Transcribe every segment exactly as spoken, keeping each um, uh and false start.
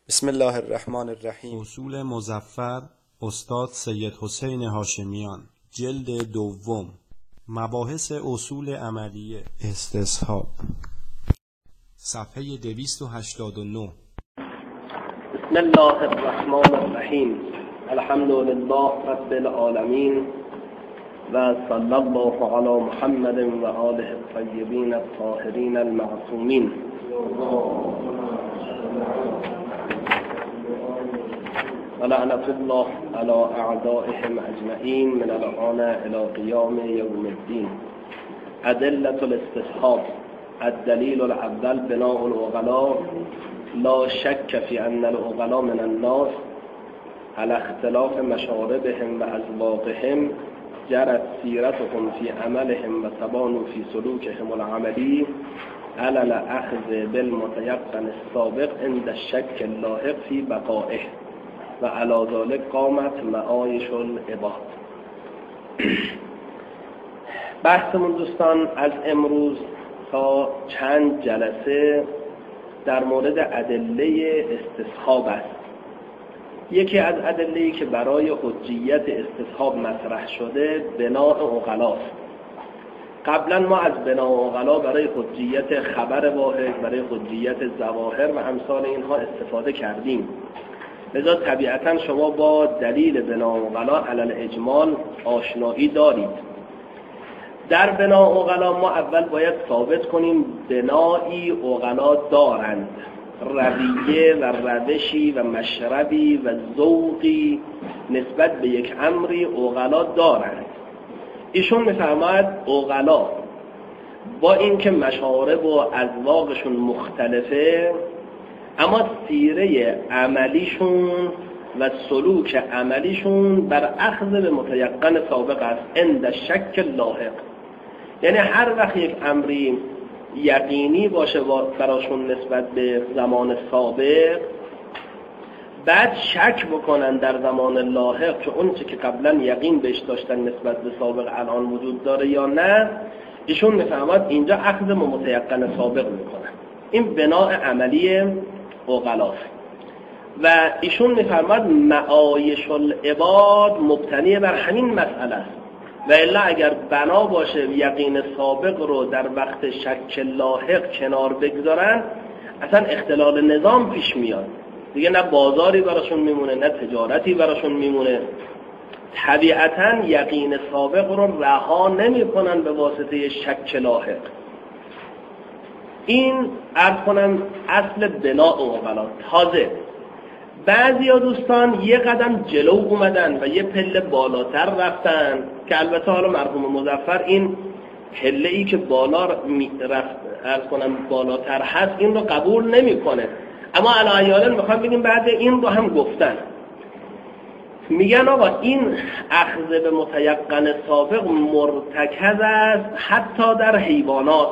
بسم الله الرحمن الرحیم. اصول مظفر استاد سید حسین هاشمیان، جلد دوم، مباحث اصول عملیه، استصحاب، صفحه دویست و هشتاد و نه. بسم الله الرحمن الرحیم. الحمد لله رب العالمین و صلی الله علی محمد و آله الطیبین الطاهرین المعصومین. و لعنت الله علی اعدائهم اجمعین من الان الی قیام یوم الدین. ادلة الاستصحاب. الدلیل الاول بناء العقلاء. لا شک فی ان العقلاء من الناس على اختلاف مشاربهم و اذواقهم جرت سیرتهم فی عملهم و تبانوا فی سلوکهم العملی على الاخذ بالمتيقن السابق عند الشك اللاحق فی بقائه و علی ذلك قامت معایش العباد. بحثمون دوستان از امروز تا چند جلسه در مورد ادله استصحاب است. یکی از ادله‌ای که برای حجیت استصحاب مطرح شده بناء عقلاست. قبلا ما از بناء عقلا برای حجیت خبر واحد، برای حجیت ظواهر و امثال اینها استفاده کردیم. لذا طبیعتا شما با دلیل بناء عقلا علی الاجمال آشنایی دارید. در بناء عقلا ما اول باید ثابت کنیم بنایی عقلا دارند، رویه و روشی و مشربی و ذوقی نسبت به یک امری عقلا دارند. ایشون می‌فرماید عقلا با اینکه مشارب و اذواقشون مختلفه، اما سیره عملیشون و سلوک عملیشون بر اخذ به متیقن سابق است، عند شک لاحق. یعنی هر وقت یک امری یقینی باشه براشون نسبت به زمان سابق، بعد شک بکنن در زمان لاحق که اون چه که قبلا یقین بهش داشتن نسبت به سابق الان وجود داره یا نه، ایشون میفهمد اینجا اخذ متیقن سابق میکنن. این بناء عملی عقلاست و ایشون میفرماد معایش العباد مبتنی بر همین مسئله است. و الا اگر بنا باشه یقین سابق رو در وقت شک لاحق کنار بگذارن، اصلا اختلال نظام پیش میاد. دیگه نه بازاری براشون میمونه، نه تجارتی براشون میمونه. طبیعتا یقین سابق رو رها نمی کنن به واسطه شک لاحق. این عرض کنم اصل بناء عقلا. تازه بعضی ها دوستان یه قدم جلو اومدن و یه پله بالاتر رفتن که البته حالا مرحوم مظفر این پله ای که بالا رفت عرض کنم بالاتر هست این رو قبول نمی کنه، اما علایالن میخوام بگیم بعد این رو هم گفتن. میگن آقا این اخذ به متیقن سابق مرتکز است حتی در حیوانات.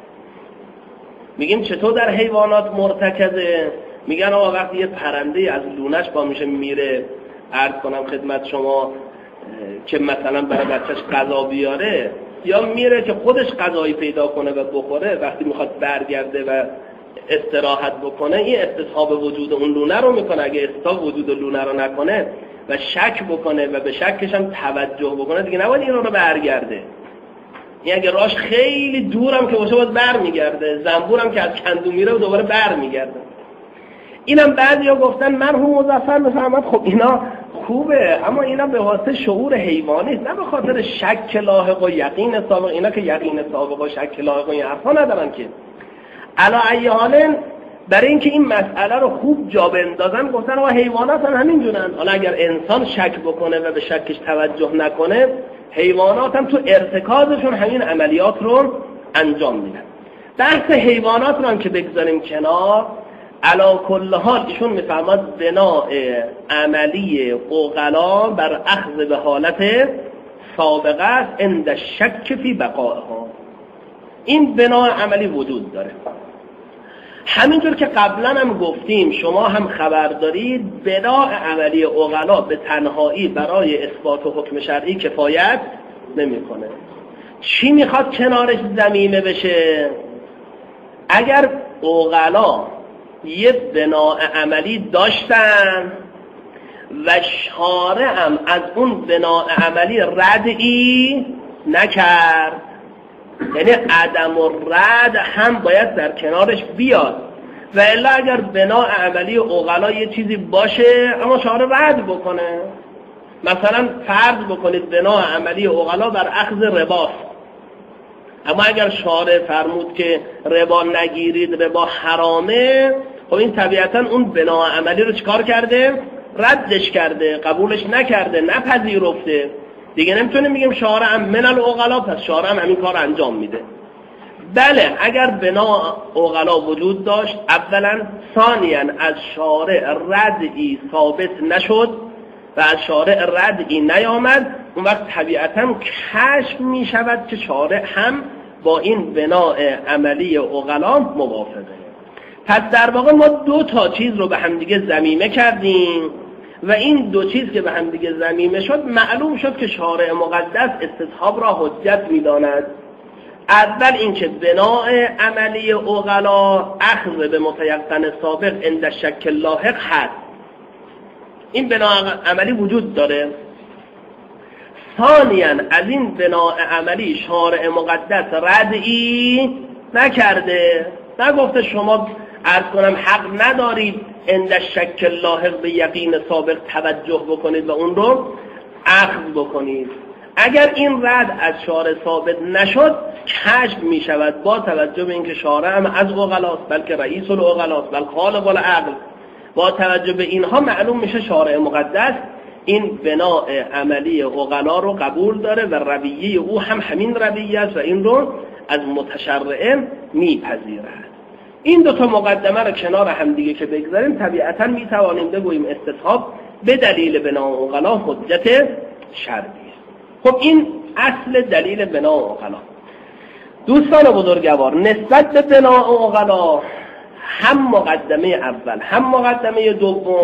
میگیم چطور در حیوانات مرتکزه؟ میگن آقا وقتی یه پرنده از لونش با میشه میره، عرض کنم خدمت شما که مثلا برای بچهش غذا بیاره، یا میره که خودش غذایی پیدا کنه و بخوره، وقتی میخواد برگرده و استراحت بکنه، این استصحاب وجود اون لونه رو میکنه. اگه استصحاب وجود لونه رو نکنه و شک بکنه و به شکش هم توجه بکنه، دیگه نباید این رو برگرده. این اگه راش خیلی دورم که باشه باید بر میگرده، زنبورم که از کندو میره و دوباره بر میگرده. اینم بعضیا گفتن مرحوم مظفر میفهمد خب اینا خوبه، اما اینا به واسطه شعور حیوانی است، نه به خاطر شک لاحق و یقین سابق. اینا که یقین سابق و شک لاحق و این حرفا ندارن که. علی ای حال برای اینکه این مسئله رو خوب جا بندازن گفتن و حیوانات هم همین جونن. حالا اگر انسان شک بکنه و به شکش توجه نکنه، حیوانات هم تو ارتکازشون همین عملیات رو انجام میدن. بحث حیوانات رو هم که بگذاریم کنار، علا کل حال ایشون میفرماد بناء عملی عقلا بر اخذ به حالت سابقه است عند شک فی بقائها. این بناء عملی وجود داره. همینطور که قبلا هم گفتیم، شما هم خبر دارید، بناء عملی عقلا به تنهایی برای اثبات و حکم شرعی کفایت نمیکنه. چی میخواد کنارش ضمیمه بشه؟ اگر عقلا یه بناء عملی داشتن و شارع هم از اون بناء عملی ردعی نکرد، یعنی عدم و رد هم باید در کنارش بیاد. و الا اگر بناء عملی عقلا یه چیزی باشه اما شارع رد بکنه، مثلا فرض بکنید بناء عملی عقلا بر اخذ رباست، اما اگر شارع فرمود که ربا نگیرید، ربا حرامه، خب این طبیعتا اون بناء عملی رو چکار کرده؟ ردش کرده، قبولش نکرده، نپذیرفته. دیگه نمیتونیم بگیم شارع هم من العقلا، پس شارع هم همین کار انجام میده. بله اگر بناء عقلا وجود داشت اولا، ثانیا از شارع ردعی ثابت نشد و از شارع ردعی نیامد، اون وقت طبیعتا کشف میشود که شارع هم با این بناء عملی عقلا موافقه. پس در واقع ما دو تا چیز رو به هم دیگه ضمیمه کردیم و این دو چیز که به هم دیگه ضمیمه شد معلوم شد که شارع مقدس استصحاب را حجت می‌داند. اول اینکه بناء عملی عقلا اخذ به متیقن سابق عند شک لاحق هست، این بناء عملی وجود داره. ثانیاً از این بناء عملی شارع مقدس ردعی نکرده، نگفته شما عرض کنم حق ندارید عند شک لاحق به یقین سابق توجه بکنید و اون رو اخذ بکنید. اگر این رد از شارع ثابت نشد کشف می شود با توجه به اینکه شارع هم از عقلاست، بلکه رئیس العقلاست، بلکه خالق العقل، با توجه به اینها معلوم میشه شارع مقدس این بناء عملی عقلا رو قبول داره و رویه او هم همین رویه است و این رو از متشرع میپذیرد. این دو تا مقدمه رو کنار هم دیگه که بگذاریم طبیعتا میتوانیم بگوییم استصحاب به دلیل بناء عقلا حجت شرعی. خب این اصل دلیل بناء عقلا. دوستان بزرگوار، نسبت به بناء عقلا هم مقدمه اول هم مقدمه دوم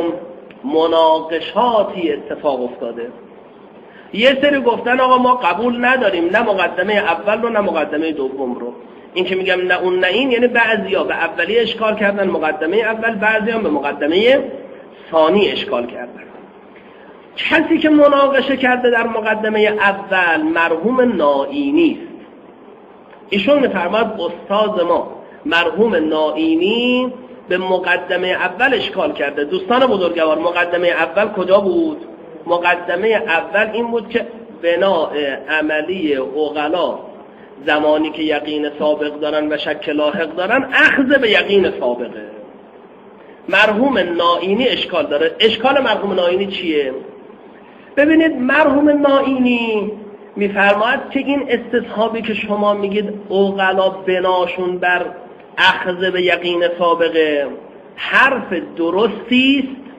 مناقشاتی اتفاق افتاده. یه سری گفتن آقا ما قبول نداریم نه مقدمه اول رو نه مقدمه دوم رو. این که میگم نه اون نه این، یعنی بعضیا به اولی اشکال کردن مقدمه اول، بعضیا به مقدمه ثانی اشکال کردن. کسی که مناقشه کرده در مقدمه اول مرحوم نائینی است. ایشون میفرماد استاد ما مرحوم نائینی به مقدمه اول اشکال کرده. دوستان بزرگوار، مقدمه اول کجا بود؟ مقدمه اول این بود که بناء عملی عقلا زمانی که یقین سابق دارن و شک لاحق دارن اخذ به یقین سابقه. مرحوم نائینی اشکال داره. اشکال مرحوم نائینی چیه؟ ببینید مرحوم نائینی میفرماید که این استصحابی که شما میگید عقلا بناشون بر اخذ به یقین سابقه حرف درستی است،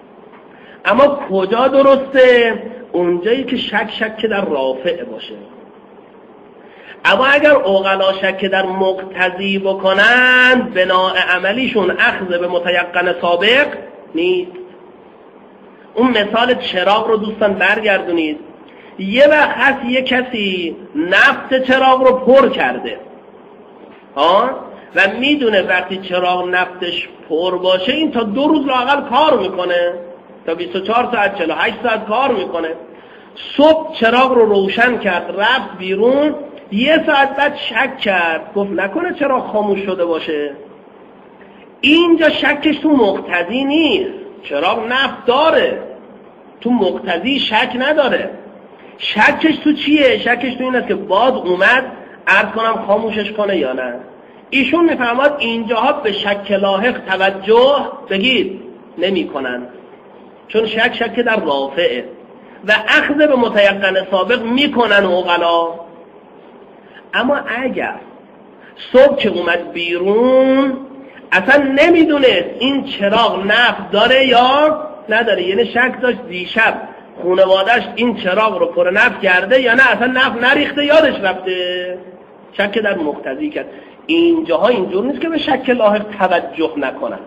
اما کجا درسته؟ اونجایی که شک شک در رافع باشه. اما اگر عقلا شک در مقتضی بکنن بناء عملیشون اخذ به متیقن سابق نیست. اون مثال چراغ رو دوستان برگردونید. یه وقت هست یه کسی نفت چراغ رو پر کرده ها و میدونه وقتی چراغ نفتش پر باشه این تا دو روز لااقل کار میکنه، تا بیست و چهار ساعت چهل و هشت ساعت کار میکنه. صبح چراغ رو روشن کرد رفت بیرون، یه ساعت بعد شک کرد، گفت نکنه چراغ خاموش شده باشه. اینجا شکش تو مقتضی نیست، چراغ نفت داره، تو مقتضی شک نداره. شکش تو چیه؟ شکش تو این است که باد اومد عرض کنم خاموشش کنه یا نه. ایشون میفرماد اینجاها به شک لاحق توجه بگید نمی کنن، چون شک شک در رافعه و اخذ به متیقن سابق میکنن عقلا. اما اگر صبح که اومد بیرون اصلا نمیدونه این چراغ نفت داره یا نداره، یعنی شک داشت دیشب خانواده‌اش این چراغ رو پر نفت کرده یا نه، اصلا نفت نریخته یادش رفته، شک در مقتضی کرد. اینجاها اینجور نیست که به شک لاحق توجه نکنن.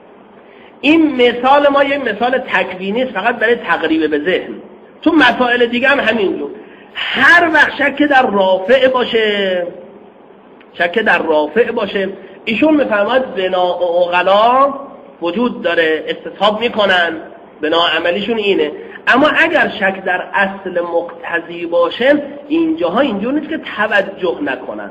این مثال ما یه مثال تکوینی است فقط برای تقریب به ذهن. تو مسائل دیگه هم همینجور. هر وقت شک در رافع باشه شک در رافع باشه ایشون میفرماید بناء عقلا وجود داره، استصحاب میکنن، بنا عملیشون اینه. اما اگر شک در اصل مقتضی باشه اینجاها اینجور نیست که توجه نکنن.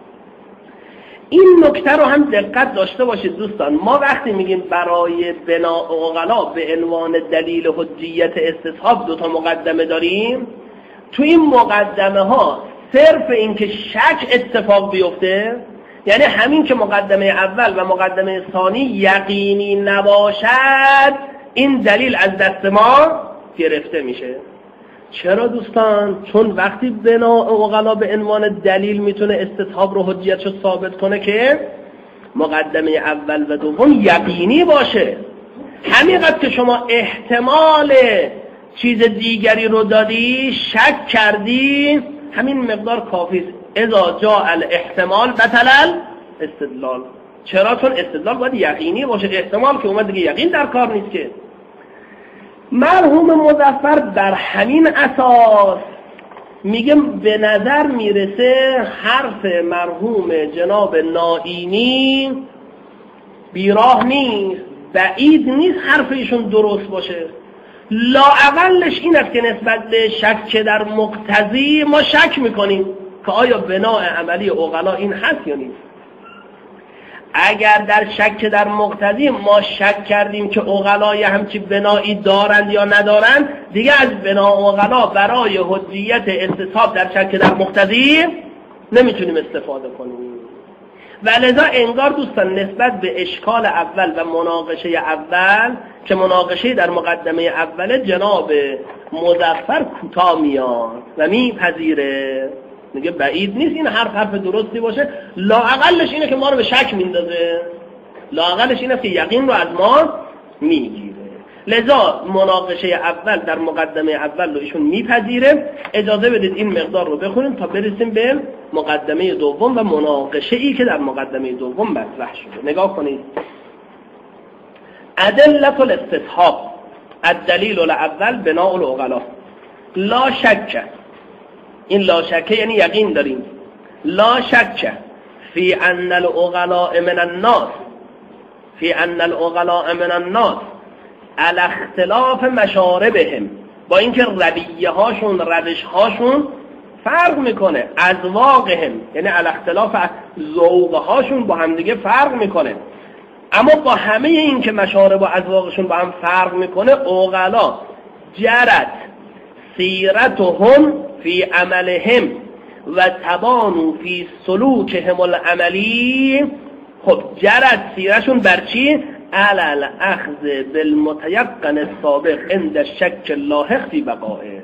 این نکته رو هم دقت داشته باشید دوستان. ما وقتی میگیم برای بنا عقلا به عنوان دلیل حجیت استصحاب دو تا مقدمه داریم، تو این مقدمه ها صرف این که شک اتفاق بیفته، یعنی همین که مقدمه اول و مقدمه ثانی یقینی نباشد، این دلیل از دست ما گرفته میشه. چرا دوستان؟ چون وقتی بنا عقلا به عنوان دلیل میتونه استصحاب رو حجیتشو ثابت کنه که مقدمه اول و دوم یقینی باشه. همینقدر که شما احتمال چیز دیگری رو دادی، شک کردی، همین مقدار کافیه. اذا جاء الاحتمال بطل الاستدلال. چرا؟ چون استدلال باید یقینی باشه، احتمال که اومد دیگه یقین در کار نیست که. مرحوم مظفر بر همین اساس میگه به نظر میرسه حرف مرحوم جناب نائینی بیراه نیست، بعید نیست حرف ایشون درست باشه. لااقلش این است که نسبت به شک در مقتضی ما شک میکنیم که آیا بناء عملی عقلا این هست یا نیست. اگر در شک در مقتضی ما شک کردیم که عقلا همچی بنایی دارند یا ندارند، دیگه از بنا عقلا برای حجیت استصحاب در شک در مقتضی نمیتونیم استفاده کنیم. و لذا انگار دوستان نسبت به اشکال اول و مناقشه اول که مناقشه در مقدمه اول جناب مظفر کوتاه میاد و میپذیره، میگه بعید نیست این حرف حرف درستی باشه، لااقلش اینه که ما رو به شک میندازه، لااقلش اینه که یقین رو از ما میگیره. لذا مناقشه اول در مقدمه اول رو ایشون میپذیره. اجازه بدید این مقدار رو بخونیم تا برسیم به مقدمه دوم و مناقشه ای که در مقدمه دوم مطرح شده. نگاه کنید. ادلة الاستصحاب، الدلیل الاول بناء العقلا. لا شک، این لا شک یعنی یقین داریم، لا شک فی ان العقلاء من الناس، فی ان العقلاء من الناس علی اختلاف مشاربهم، با اینکه رویه هاشون روش هاشون فرق میکنه، اذواقهم یعنی علی اختلاف ذوق هاشون با هم دیگه فرق میکنه، اما با همه این که مشارب و اذواقشون با هم فرق میکنه، عقلا جرت سیرتهم فی عملهم و تبانو فی سلوکهم العملی. خب جرت سیرشون بر چی؟ علل اخذ بالمتیقن السابق عند الشک اللاحق فی بقائه.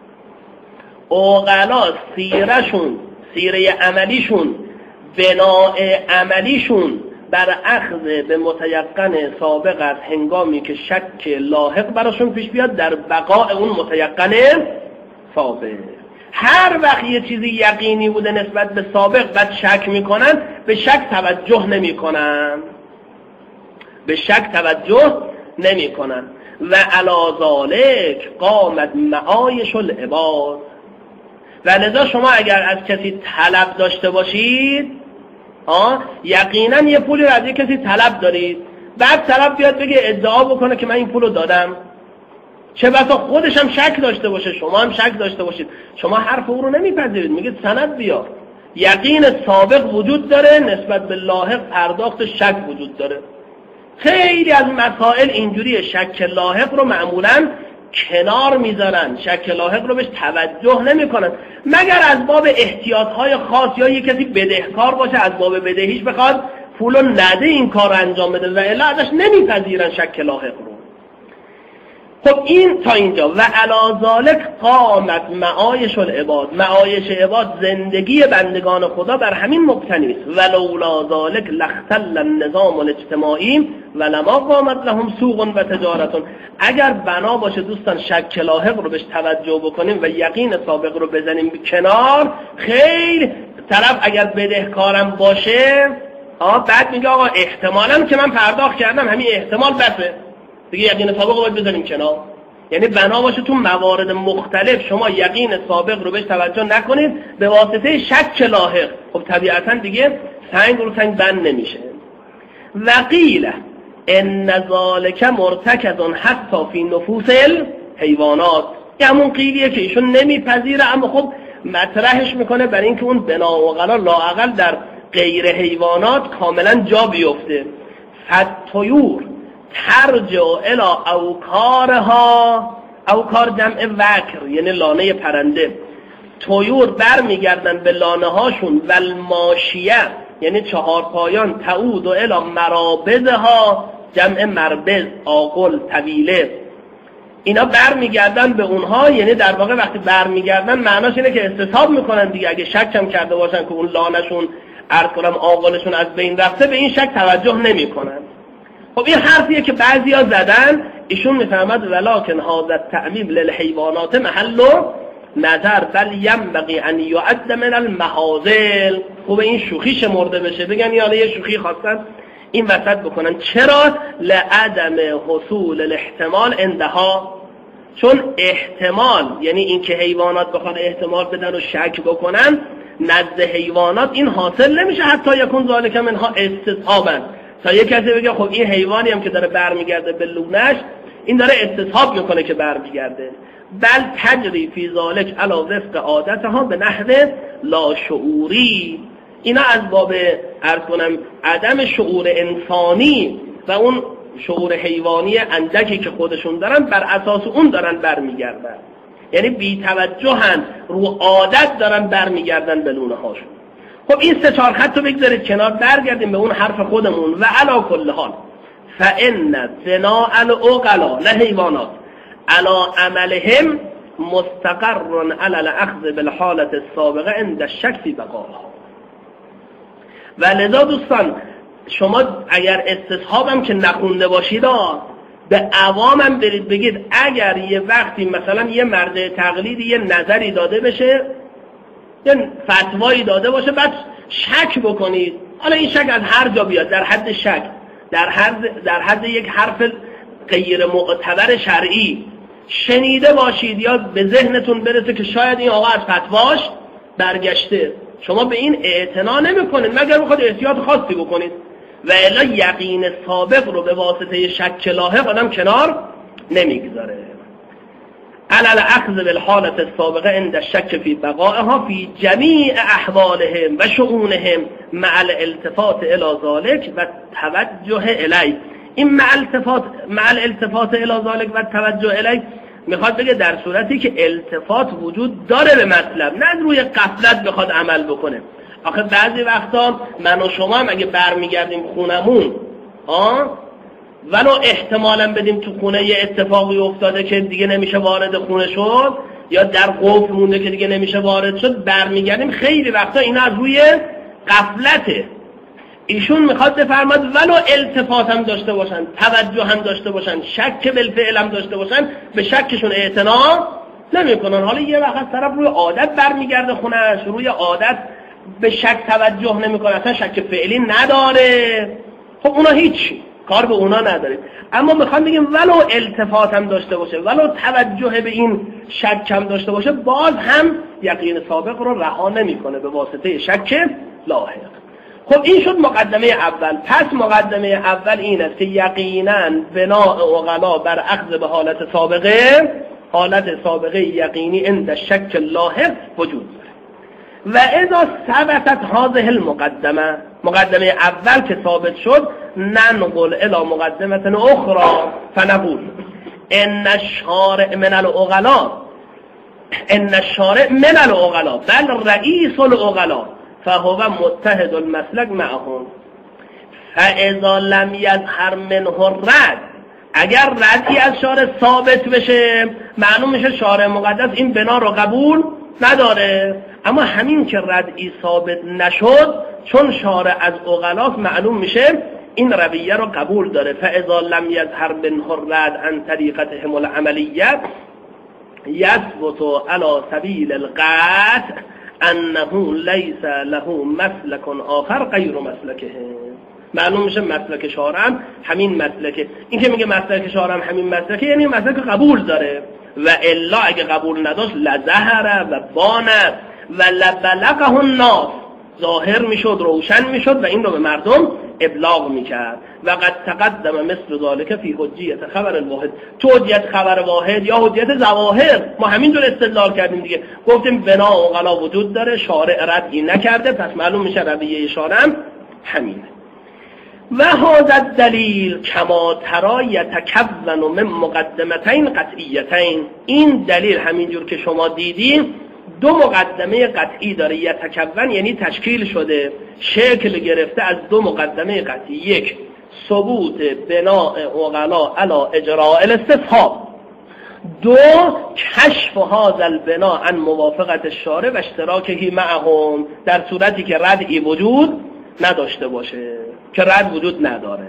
عقلا سیرشون، سیره عملیشون، بناء عملیشون بر اخذ به متیقن سابق است هنگامی که شک لاحق براشون پیش بیاد در بقاء اون متیقن سابق. هر وقت یه چیزی یقینی بوده نسبت به سابق بعد شک میکنن، به شک توجه نمیکنن، به شک توجه نمیکنن. و علی ذالک قامت معایش العباد. و لذا شما اگر از کسی طلب داشته باشید، آه یقینا یه پولی رو از یک کسی طلب دارید، بعد طلب بیاد بگه ادعا بکنه که من این پول رو دادم، چه بسا خودش هم شک داشته باشه، شما هم شک داشته باشید، شما حرف او رو نمیپذیرید، میگید سند بیار. یقین سابق وجود داره، نسبت به لاحق پرداخت شک وجود داره. خیلی از مسائل اینجوری شک لاحق رو معمولاً کنار میذارن، شک لاحق رو بهش توجه نمیکنن، مگر از باب احتیاطهای خاص یا یک کسی بدهکار باشه از باب بدهیش بخواد پولو نده این کار رو انجام بده و الا ازش نمیپذیرن شک لاحق رو. خب این تا اینجا. و علی ذالک قامت معایش العباد. معایش عباد زندگی بندگان خدا بر همین مبتنی است. ولولا ذالک لاختل النظام الاجتماعی ولما قامت لهم سوق و تجارت. اگر بنا باشه دوستان شک لاحق رو بهش توجه بکنیم و یقین سابق رو بزنیم کنار، خیلی طرف اگر بدهکارم باشه آه بعد میگه آقا احتمالاً که من پرداخت کردم همین احتمال بسه دیگه، یقین سابق رو باید بزنیم کنار. یعنی بنا باشه تو موارد مختلف شما یقین سابق رو بهش توجه نکنید به واسطه شک لاحق، خب طبیعتا دیگه سنگ رو سنگ بند نمیشه. وقیل ان ذالک مرتکز حتی فی نفوس الحیوانات. این همون قیلیه که ایشون نمیپذیره، اما خب مطرحش میکنه برای اینکه اون بنا و غلا لااقل در غیر حیوانات کاملا جا بیفته. فالطیور ترجع الی اوکارها، اوکار جمع وکر یعنی لانه پرنده. طیور برمیگردن به لانه هاشون. والماشیه یعنی چهار پایان. تعود الی مرابضها جمع مربض، آقل، طویله. اینا برمیگردن به اونها، یعنی در واقع وقتی برمیگردن معناش اینه که استصحاب میکنن دیگه. اگه شک هم کرده باشن که اون لانشون عرض کنم آقلشون از بین رفته، به این شک توجه نمیکنن. خب این حرفیه که بعضیا زدن. ایشون میفهمد ولکن هذا التعمیم للحیوانات محل نظر بل ینبغی ان یعد من المهازل. خب این شوخی شمرده بشه، بگن یا یه شوخی خواستن این وسط بکنن. چرا؟ لعدم حصول الاحتمال عندها، چون احتمال یعنی این که حیوانات بخوان احتمال بدن و شک بکنن نزد حیوانات این حاصل نمیشه. حتی یکون ذالک منها استصحابا، تا یک کسی بگه خب این حیوانی هم که داره برمیگرده به لونش، این داره استصحاب میکنه که برمیگرده. بل تجری فی ذالک علی وفق عادتها به نحو لا شعوری. اینا از باب عرض کنم عدم شعور انسانی و اون شعور حیوانی اندکی که خودشون دارن، بر اساس اون دارن برمیگردن. یعنی بی توجهن، رو عادت دارن برمیگردن به لونه هاشون. خب این سه چهار خط رو بگذارید کنار، برگردیم به اون حرف خودمون. و علا کل حال فان ثناء العقلا نه حیوانات علا عملهم مستقر علی الاخذ بالحالة السابقه عند الشک فی بقائها. و لذا دوستان شما اگر استصحابم که نخونده باشید به عوامم برید بگید اگر یه وقتی مثلا یه مرجع تقلیدی یه نظری داده بشه، یه فتوایی داده باشه، بعد شک بکنید. حالا این شک از هر جا بیاد، در حد شک، در حد در حد یک حرف غیر معتبر شرعی شنیده باشید یا به ذهنتون برسه که شاید این آقا از فتواش برگشته، شما به این اعتنا نمی‌کنید مگر بخواد احتیاط خاصی بکنید. و الا یقین سابق رو به واسطه شک لاحق آدم کنار نمیگذاره. علل اخذ بالحالة السابقه عند الشک فی بقائها فی جمیع احوالهم و شؤونهم مع الالتفات الى ذلك و توجه الیه. این مع التفات مع الالتفات الى ذلك و توجه الیه میخواد بگه در صورتی که التفات وجود داره به مطلب، نه روی غفلت بخواد عمل بکنه. آخه بعضی وقتا من و شما هم اگه برمیگردیم خونمون ها ولو احتمالا بدیم تو خونه یه اتفاقی افتاده که دیگه نمیشه وارد خونه شد، یا در قفل مونده که دیگه نمیشه وارد شد، برمیگردیم خیلی وقتا اینا از روی غفلته. ایشون میخواد بفرماد ولو التفات هم داشته باشن، توجه هم داشته باشن، شک بالفعل هم داشته باشن، به شکشون اعتنا نمیکنن. حالا یه وقت طرف روی عادت برمیگرده خونهش، روی عادت به شک توجه نمیکنه، اصلا شک فعلی نداره، خب اونا هیچی کار به اونا نداره. اما میخوام بگیم ولو التفات هم داشته باشه، ولو توجه به این شک هم داشته باشه، باز هم یقین سابق رو رها نمیکنه به واسطه شک لاحق. خب این شد مقدمه اول. پس مقدمه اول این است که یقینا بناء عقلا بر اخذ به حالت سابقه، حالت سابقه یقینی عند شک لاحق وجود داره. و اذا ثبتت هذه المقدمه، مقدمه اول که ثابت شد، ننقل الى مقدمه اخرى فنقول ان الشارع من العقلاء ان الشارع من العقلاء بل رئیس العقلاء فهو متحد المسلک معهم. فاذا لم يظهر منه الرد، اگر ردی از شارع ثابت بشه معلوم میشه شارع مقدس این بنا رو قبول نداره. اما همین که ردی ثابت نشد، چون شارع از عقلاء معلوم میشه این رویه رو قبول داره. فاذا لم يظهر منه الرد عن طریقتهم العملیه یثبت على سبیل القطع انه لیس له مسلک آخر غیر مسلکه. معلوم میشه مسلک شارع همین مسلکه. این که میگه مسلک شارع همین مسلکه یعنی مسلک قبول داره. و الا اگه قبول نداشت لظهر و بانت و لبلغه الناس، ظاهر میشد، روشن میشد و این رو به مردم ابلاغ میکرد. و قد تقدم مثل ذالک فی حجیت خبر الواحد، تو حجیت خبر واحد یا حجیت ظواهر ما همینطور استدلال کردیم دیگه، گفتیم بنا عقلا وجود داره، شارع ردی نکرده، پس معلوم میشه رویه شارع هم همینه. و هذا الدلیل کما ترى یتکون من مقدمتین قطعیتین، این دلیل همینجور که شما دیدیم دو مقدمه قطعی داره. یتکون یعنی تشکیل شده، شکل گرفته از دو مقدمه قطعی. یک، ثبوت بناء عقلا علی اجراء الاستصحاب. دو، کشف هذا البناء عن موافقت الشارع و اشتراکه معهم، در صورتی که ردی وجود نداشته باشه، که رد وجود نداره.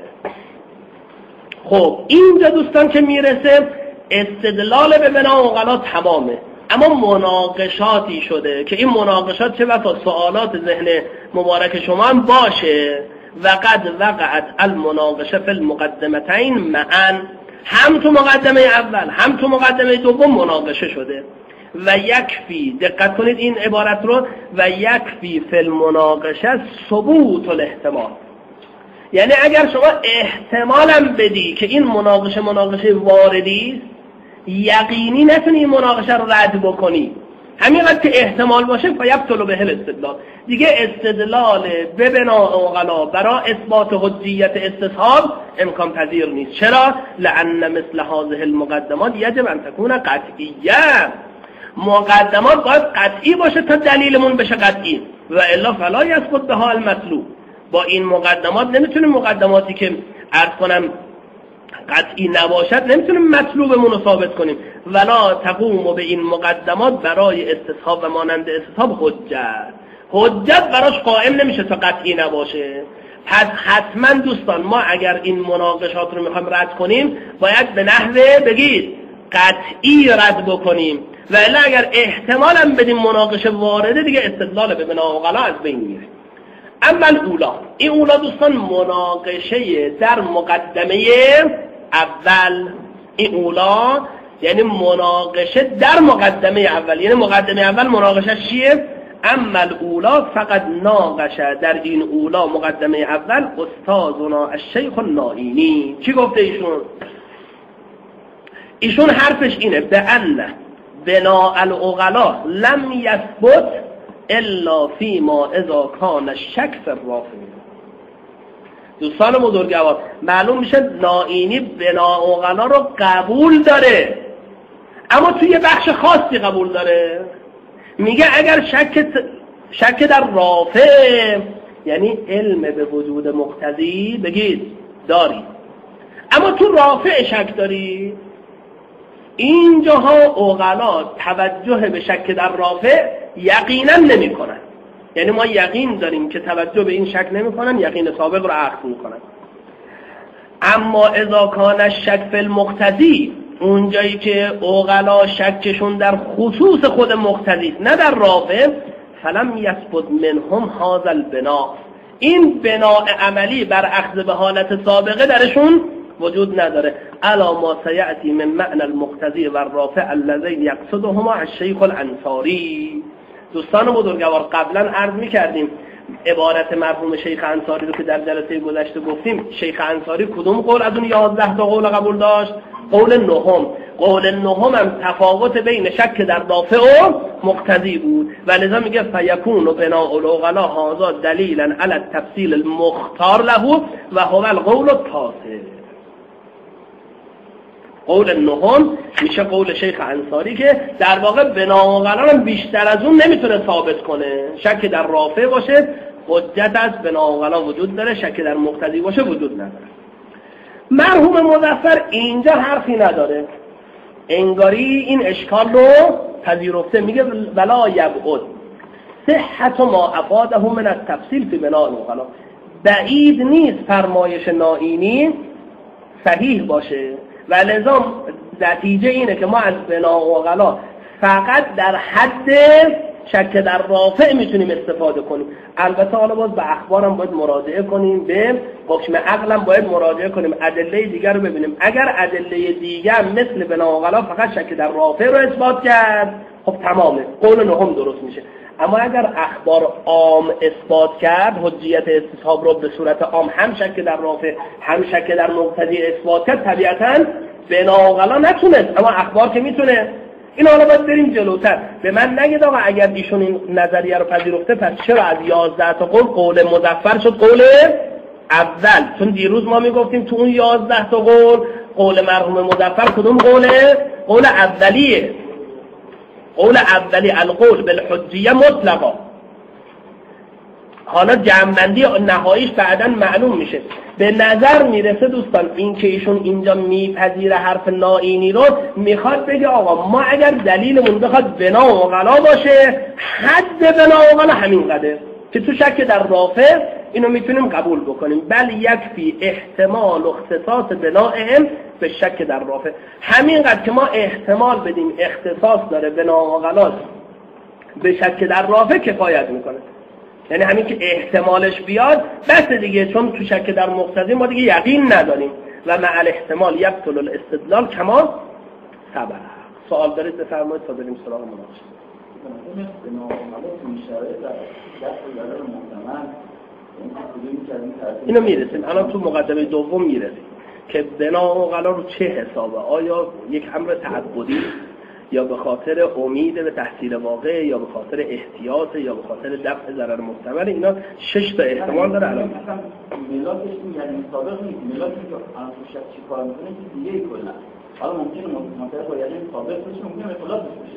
خب اینجا دوستان که میرسه استدلال به بناء عقلا تمامه، اما مناقشاتی شده که این مناقشات چه وقت سوالات ذهن مبارک شما هم باشه. و قد وقعت المناقشه فی المقدمتین معا، هم تو مقدمه اول هم تو مقدمه دوم مناقشه شده. و یکفی، دقت کنید این عبارت رو، و یکفی فی المناقشه ثبوت الاحتمال، یعنی اگر شما احتمالم بدی که این مناقشه مناقشه واردی است، یقینی نتونی این مناقشه رو رد بکنی، همینقدر که احتمال باشه فیبطل به الاستدلال، دیگه استدلال به بناء عقلا برای اثبات حجیت استصحاب امکان پذیر نیست. چرا؟ لأن مثل هذه المقدمات یجب ان تكون قطعیه، مقدمات باید قطعی باشه تا دلیلمون بشه قطعی، و الا فلا یثبت بها المطلوب. با این مقدمات نمیتونیم، مقدماتی که عرض کنم قطعی نباشد نمیتونیم مطلوبمون رو ثابت کنیم. ولا تقوم و به این مقدمات برای استصحاب و مانند استصحاب حجت، حجت براش قائم نمیشه تا قطعی نباشه. پس حتما دوستان ما اگر این مناقشات رو میخوایم رد کنیم باید به نحوه بگید قطعی رد بکنیم، و الا اگر احتمالاً بدیم مناقشه وارده دیگه استدلال به بناء عقلا از بین میره. اما الاولا، این اولا دوستان مناقشه در مقدمه اول، این اولا یعنی مناقشه در مقدمه اول، یعنی مقدمه اول مناقشه چیه؟ اما الاولا فقط ناقشه، در این اولا مقدمه اول استاذنا الشیخ النائینی چی گفته ایشون؟ ایشون حرفش اینه به ان بناء العقلا لم یثبت الا فیما اذا کان الشک فی الرافع. دوستان بزرگوار معلوم میشه نائینی بناء عقلا رو قبول داره، اما توی یه بخش خاصی قبول داره. میگه اگر شک شک در رافع، یعنی علم به وجود مقتضی بگید داری، اما تو رافع شک داری، اینجاها عقلا توجه به شک در رافع یقینا نمی کنن. یعنی ما یقین داریم که توجه به این شک نمی کنن، یقین سابق رو عقد می کنن. اما اذا کان الشک فی المقتضی، اونجایی که عقلا شکشون در خصوص خود مقتضی نه در رافع، فلم یثبت منهم هذا البناء، این بناء عملی بر اخذ به حالت سابقه درشون وجود نداره. الا ما سیأتی من معنى المقتضی و الرافع الذین یقصدهما الشیخ الانصاری. دوستان بزرگوار قبلا عرض می‌کردیم عبارت مرحوم شیخ انصاری رو که در جلسه گذشته گفتیم، شیخ انصاری کدوم قول از اون یازده تا قول قبول داشت؟ قول نهم. قول نهم هم تفاوت بین شک در رافع و مقتضی بود، و لذا میگه فیکون بناء العقلا هذا دلیلا علی التفصیل المختار له و هو القول التاسع. قول نهم میشه قول شیخ انصاری که در واقع بناء عقلا بیشتر از اون نمیتونه ثابت کنه. شک در رافع باشه حجت از بناء عقلا وجود داره، شک در مقتضی باشه وجود نداره. مرحوم مظفر اینجا حرفی نداره، انگاری این اشکال رو پذیرفته. میگه ولا یبعد صحت ما افاده من التفصیل فی بناء العقلا، بعید نیست فرمایش نائینی صحیح باشه، و لذا نتیجه اینه که ما از بناء عقلا فقط در حد شک در رافع میتونیم استفاده کنیم. البته حالا باز به اخبارم باید مراجعه کنیم، به حکم عقلم باید مراجعه کنیم، ادله دیگر رو ببینیم. اگر ادله دیگر مثل بناء عقلا فقط شک در رافع رو اثبات کرد خب تمامه، قول نهم درست میشه. اما اگر اخبار عام اثبات کرد، حجیت استصحاب رو به صورت عام هم شک در رافع هم شک در مقتضی اثبات کرد، طبیعتاً بناغلا نتونست، اما اخبار که میتونه. این حالا باید بریم جلوتر. به من نگید آقا اگر ایشون این نظریه رو پذیرفته پس چرا از یازده تا قول قول مظفر شد قول اول؟ چون دیروز ما میگفتیم تو اون یازده تا قول قول مرحوم مظفر کدوم قوله؟ قول اولیه. قول اولی القول بالحجیه مطلقا. حالا جمع‌بندی نهاییش بعداً معلوم میشه. به نظر میرسه دوستان این که ایشون اینجا میپذیره حرف نائینی رو، میخواد بگه آقا ما اگر دلیلمون بخواد بنا و غلا باشه، حد بنا و غلا همین قدر که تو شک در رافع اینو میتونیم قبول بکنیم. بل یکفی احتمال و اختصاص بنائهم به شک در رافع. همین قدر که ما احتمال بدیم اختصاص داره بنا و غلا به شک در رافع کفایت میکنه. یعنی همین که احتمالش بیاد بس دیگه، چون تو شک در مقتضی ما دیگه یقین نداریم. و مع الاحتمال یبطل الاستدلال کما سبق. سوال دارید بفرمایید تا بریم سراغ مناقشه. اینو میرسیم الان تو مقدمه دوم میرسیم که بنا و غلا رو چه حسابه. آیا یک امر تعبدی یا به خاطر امید به تحصیل واقع یا به خاطر احتیاط یا به خاطر دفع ضرر محتمل؟ اینا شش تا احتمال داره. الان مثلا ملاکش یعنی سابق نیست، ملاکی که الان تو شک چی کار میکنه که دیگه کلا حالا ممکنه منطقه با یعنی سابق باشه، ممکنه اطلاعات بشه.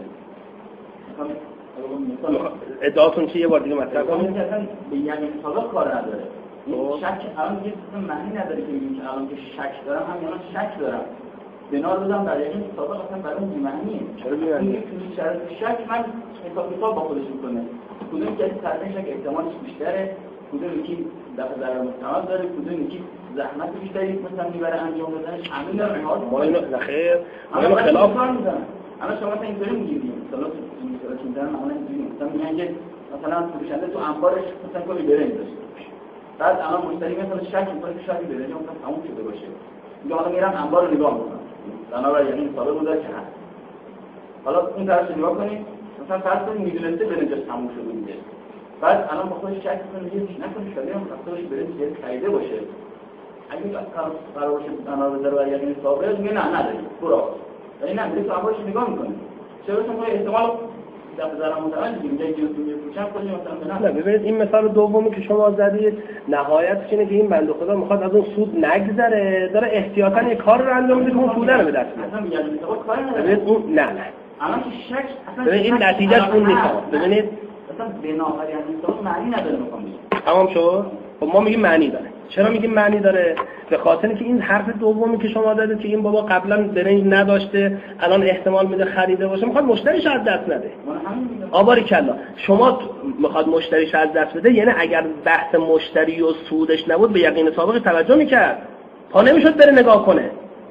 مثلا ادعاتون چیه؟ یه بار دیگه مطرح کنید. به یعنی سابق کار نداره. شک الان دیگه معنی نداره که میگم الان که شک دارم هم یعنی شک دارم. بنا رو دادم برای این سابق اصلا برای اون بی‌معنیه. چرا بی‌معنیه؟ این شرط شک من حساب کتاب با خودش میکنه. کدومی که ترجیح شک احتمالش بیشتره، کدومی که دفع ضرر محتمل داره، کدومی که زحمت بیشتری مثلا میبره انجام دادنش. همین رو نهاد ما اینو نخیر ما اینو خلاف می‌ذارم. اما شما مثلا اینطوری میگید مثلا تو مثلا چیزا مثلا اینجوری مثلا میگن که مثلا فروشنده تو انبارش مثلا کلی برنج داشته. بعد الان مشتری مثلا شک می‌کنه که شاید برنج مثلا تموم شده باشه. میگه حالا میرم انبار رو نگاه می‌کنم. بنابراین یعنی سابق بوده که هست. حالا اون طرف نگاه کنید مثلا فرض کنید میدونسته برنجش تموم شده میگه. بعد الان با خودش شک می‌کنه میگه نکنه شاید هم خودش برنج خریده باشه. اگه کار قرار باشه بنا به ضرر یعنی سابق میگه نه نداره. برو. یعنی نه میگه سابقش نگاه می‌کنه. چرا چون احتمال دفع ضرر محتمل میگه که تو میفروشن کلی مثلا نه. ببینید این مثال دومی که شما زدید نهایتش اینه که این بنده خدا میخواد از اون سود نگذره، داره احتیاطاً یه کار رو انجام میده که اون سود رو به دست بیاره. ببینید اون نه نه الان که شک اصلا ببینید این نتیجهش اون نیست. ببینید اصلا بناهر یعنی معنی نداره میخوام بگم. تمام شد. خب ما میگیم معنی داره. چرا میگیم معنی داره؟ به خاطر اینکه این حرف دومی که شما دادید که این بابا قبلا برنج نداشته الان احتمال میده خریده باشه، میخواد مشتریش از دست نده. آباری کلا شما میخواد مشتریش از دست بده، یعنی اگر بحث مشتری و سودش نبود به یقین سابق توجه میکرد، پا نمیشد بره نگاه کنه.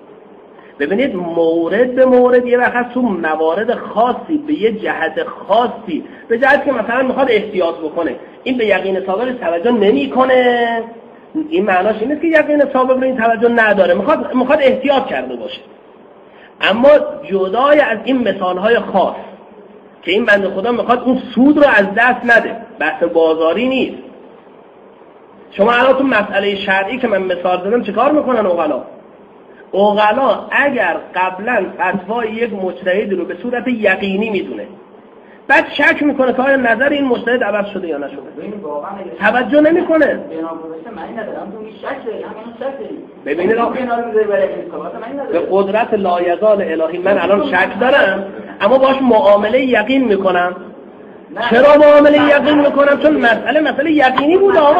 ببینید مورد به مورد یه وقت تو موارد خاصی به یه جهت خاصی، به جهت که مثلا میخواد احتیاط بکنه، این به یقین سابق توجه نمیکنه. این معناش این نیست که یقین سابق به این توجه نداره، میخواد میخواد احتیاط کرده باشه. اما جدای از این مثالهای خاص که این بنده خدا میخواد اون سود رو از دست نده، بحث بازاری نیست. شما الان تو مسئله شرعی که من مثال دادم چیکار میکنن عقلا؟ عقلا اگر قبلا فتوای یک مجتهد رو به صورت یقینی میدونه، بعد شک میکنه که آیا نظر این مجتهد عوض شده یا نشده، توجه نمیکنه. ببینید به قدرت لایزال الهی من الان شک دارم اما باش معامله یقین میکنم. چرا معامله یقین میکنم؟ چون مسئله مسئله یقینی بود. آقا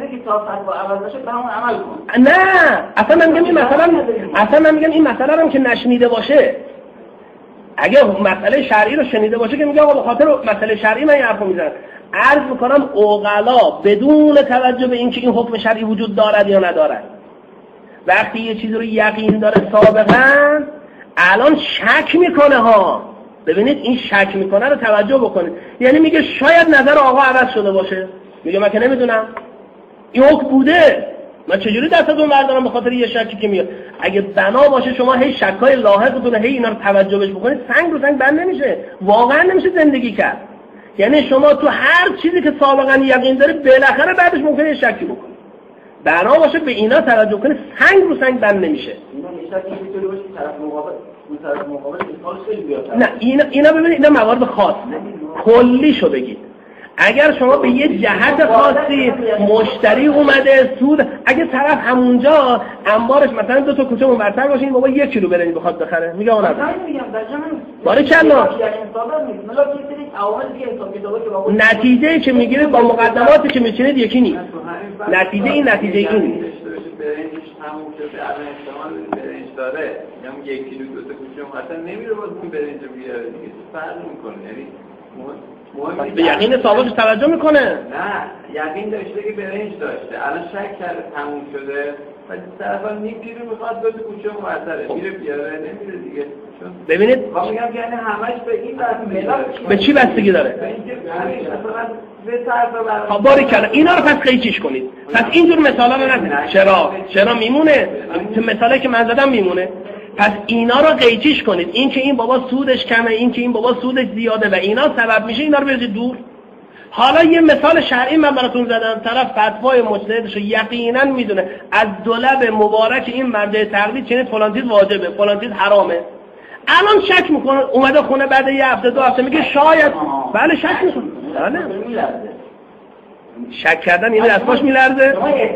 نه اصلا من میگم این مثلا اصلا من میگم این مسئله رو که نشنیده باشه، اگه مسئله شرعی رو شنیده باشه که میگه آقا به خاطر مسئله شرعی من این حرفو میزنم. عرض میکنم عقلا بدون توجه به اینکه این حکم شرعی وجود دارد یا ندارد، وقتی یه چیزی رو یقین داره سابقا الان شک میکنه ها. ببینید این شک میکنه رو توجه بکنید، یعنی میگه شاید نظر آقا عوض شده باشه. میگه من که نمیدونم این حکم بوده، من چجوری دستتون بردارم به خاطر یه شکی که میاد. اگه بنا باشه شما هی شکای لاحقتون هی اینا رو توجه بهش بکنید، سنگ رو سنگ بند نمیشه، واقعا نمیشه زندگی کرد. یعنی شما تو هر چیزی که سابقا یقین داری بالاخره بعدش ممکنه شکی بکنی. بنا باشه به اینا توجه کنی، سنگ رو سنگ بند نمیشه. اینا نشد این میتونه باشه طرف مقابل اون طرف مقابل مثال خیلی بیاد. نه اینا اینا ببینید اینا موارد خاص کلیشو بگید. اگر شما به یه جهت خاصی مشتری اومده سود، اگه طرف همونجا انبارش مثلا دو تا کوچه اونورتر باشه این بابا یک کیلو برنج بخواد بخره میگه اون نمیگم باره چند نتیجه که میگیرید با مقدماتی که میچینید یکی نیست. نتیجه این نتیجه این نیست. برنجش تموم شده الان احتمال برنج داره یا یک کیلو دو تا کوچه مثلا نمیره باز اون برنج رو بیاره دیگه فرق میکنه. یعنی به یقین سابقش توجه میکنه. نه یقین داشته که برنج داشته الان شک کرده تموم شده و طرفا نیم کیلو میخواد دو تا کوچه اونورتره میره بیاره نمیره دیگه. ببینید ما میگم یعنی همش به این بستگی داره. به چی بستگی داره؟ به اینکه مثلا به طرف خب باری کلا اینا رو پس قیچیش کنید. پس اینجور مثالا رو نزنید. چرا؟ چرا میمونه؟ تو مثالی که من زدم میمونه. پس اینا رو قیچیش کنید. این که این بابا سودش کمه، این که این بابا سودش زیاده و اینا سبب میشه، اینا رو بریزید دور. حالا یه مثال شرعی من براتون زدم، طرف فتوای مجتهدش رو یقینا میدونه از دو لب مبارک این مرجع تقلید چنین فلان چیز واجبه، فلان چیز حرامه. الان شک میکنه، اومده خونه بعد یه هفته دو هفته میگه شاید، بله شک میکنه. بله شک کردن یعنی دستاش میلرزه.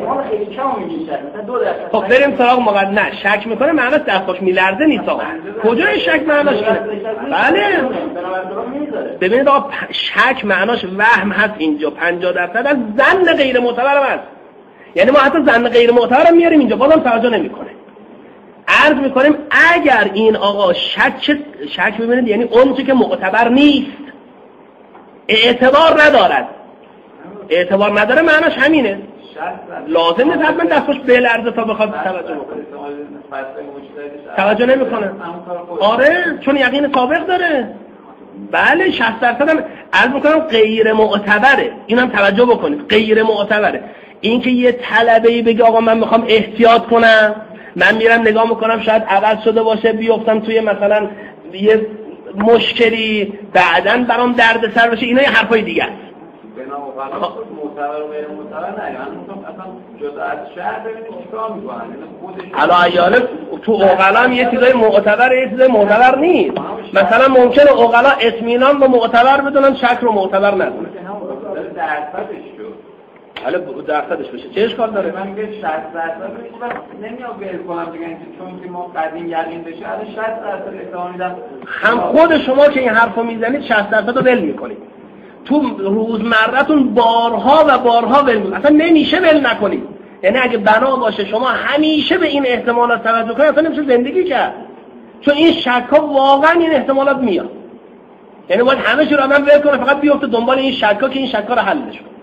خب بریم سراغ مقدمه. نه شک میکنه معناش دستاش میلرزه نیست. کجای شک معناش اینه؟ بله ببینید آقا شک معناش وهم هست. اینجا پنجاه درصد از ظن غیر معتبر هم هست. یعنی ما حتی ظن غیر معتبر هم میاریم اینجا بازم توجه نمیکنه. عرض میکنیم اگر این آقا شک شک ببینید یعنی اون چیزی که معتبر نیست اعتبار ندارد، اعتبار نداره معناش همینه. لازم نیست حتما دستش بلرزه تا بخواد توجه بکنه. توجه نمیکنه. آره چون یقین سابق داره. بله شصت درصد هم عرض میکنم غیر معتبره. اینم توجه بکنید غیر معتبره. این که یه طلبه‌ای بگه آقا من میخوام احتیاط کنم، من میرم نگاه میکنم شاید عوض شده باشه بیفتم توی مثلا یه مشکلی بعداً برام دردسر بشه، اینا یه حرفای دیگه است. بنابراین معتبر و غیر معتبر نه، من میگم اصلا جدا از شهر ببینید چیکار میکنن. حالا ایاله تو اوغلا یه چیزای معتبر یه چیزای معتبر نیست. مثلا ممکنه اوغلا اطمینان رو معتبر بدونن شک رو معتبر ندونن. درصدش شد. حالا درصدش بشه چه اشکال داره؟ من میگم شصت درصد نمیام ول کنم بگم که چون که ما قدیم یقین بشه الان شصت درصد احتمال میدم. هم خود شما که این حرفو میزنید شصت درصد رو ول میکنید. تو روزمره‌تون بارها و بارها ول میکنید. اصلا نمیشه ول نکنید. یعنی اگه بنا باشه شما همیشه به این احتمالات توجه کنید اصلا نمیشه زندگی کرد. چون این شک‌ها واقعا این احتمالات میاد. یعنی باید همه چی رو آدم ول کنه فقط بیفته دنبال این شک‌ها که این شک‌ها رو حلش کنه.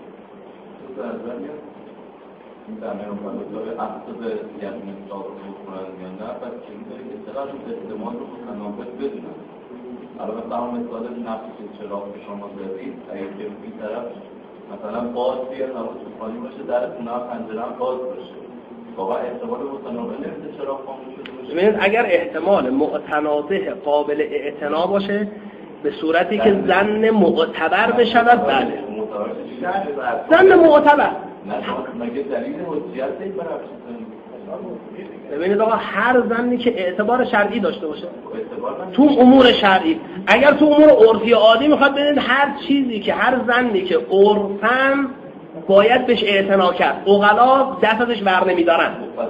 الان مثلا مثال نفسی چراغ که شما دارید اگه که این طرف مثلا باز بیاد هوا طوفانی باشه در خونه پنجره هم باز باشه واقعا احتمال متناقض نمیشه چراغ خاموش شده باشه. ببینید اگر احتمال متناقض قابل اعتنا باشه به صورتی که ظن معتبر بشود بله ظن معتبر نه مگه دلیل حجیت این برای ببینید آقا هر ظنی که اعتبار شرعی داشته باشه تو امور شرعی، اگر تو امور عرفی عادی میخواد ببینید هر چیزی که هر ظنی که عرفاً باید بهش اعتنا کرد عقلا دست ازش ور نمیدارن.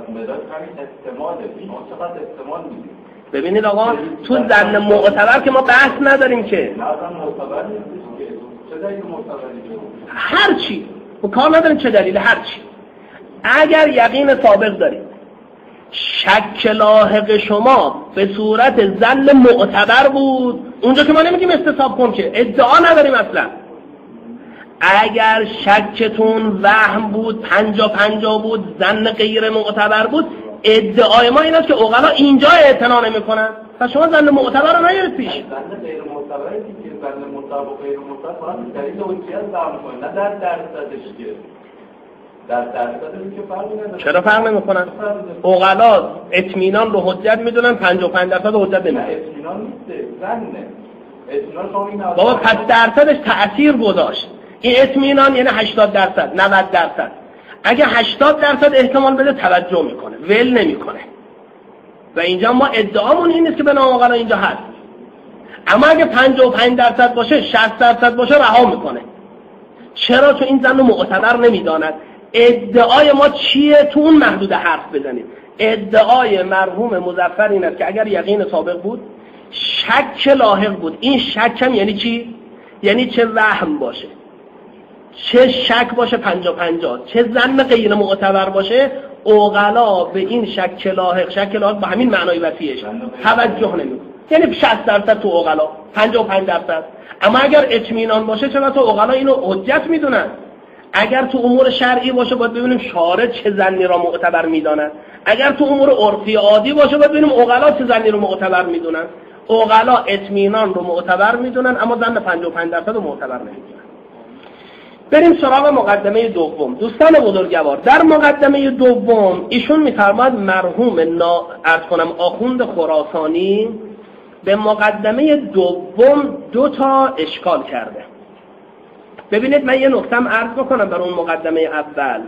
ببینید آقا تو ظن معتبر که ما بحث نداریم که هر چی و کار نداریم چه دلیل هر چی. اگر یقین سابق داریم شک لاحق شما به صورت ظن معتبر بود اونجا که ما نمیگیم استصحاب کن که ادعا نداریم اصلا. اگر شکتون وهم بود پنجا پنجا بود ظن غیر معتبر بود ادعای ما این است که عقلا اینجا اعتنا نمی‌کنن پس شما ظن معتبر رو نیارید پیش. ظن غیر معتبری که ظن معتبر و غیر معتبر فقط دلیل حجیت ظاهر می‌کنه نه در درصدش که در درصدش که فرقی نداره. چرا فرق نمی‌کنن؟ عقلا اطمینان رو حجت می‌دونن پنجاه و پنج درصد حجت نمی‌دونن. اطمینان نیست ظنه. بابا پس درصدش تأثیر گذاشت. این اطمینان یعنی هشتاد درصد، نود درصد. اگه هشتاد درصد احتمال بده توجه میکنه، ول نمیکنه. و اینجا ما ادعامون این نیست که بنا اوغلا اینجا هست. اما اگه پنجاه و پنج درصد باشه، شصت درصد باشه رها میکنه. چرا؟ تو این زن رو معتبر نمیداند. ادعای ما چیه؟ تو اون محدود حرف بزنید. ادعای مرحوم مظفر این است که اگر یقین سابق بود، شک لاحق بود. این شک هم یعنی چی؟ یعنی چه وهم باشه، چه شک باشه پنجا پنجا، چه ظن غیر معتبر باشه، عقلا به این شک لاحق، شک لاحق با همین معنای وسیعش توجه نمیکنه. یعنی شصت درصد تو عقلا، پنجاه و پنج درصد. اما اگر اطمینان باشه چرا تو عقلا اینو حجت میدونن؟ اگر تو امور شرعی باشه باید ببینیم شارع چه ظنی را معتبر میداند. اگر تو امور عرفی عادی باشه باید ببینیم عقلا چه ظنی رو معتبر میدونن. عقلا اطمینان رو معتبر میدونن اما ظن پنجاه و پنج درصد رو معتبر نمیدونن. بریم سراغ مقدمه دوم. دوستان بزرگوار، در مقدمه دوم ایشون میفرماد مرحوم نا عرض کنم آخوند خراسانی به مقدمه دوم دو تا اشکال کرده. ببینید من یه نکتم عرض بکنم برای اون مقدمه اول.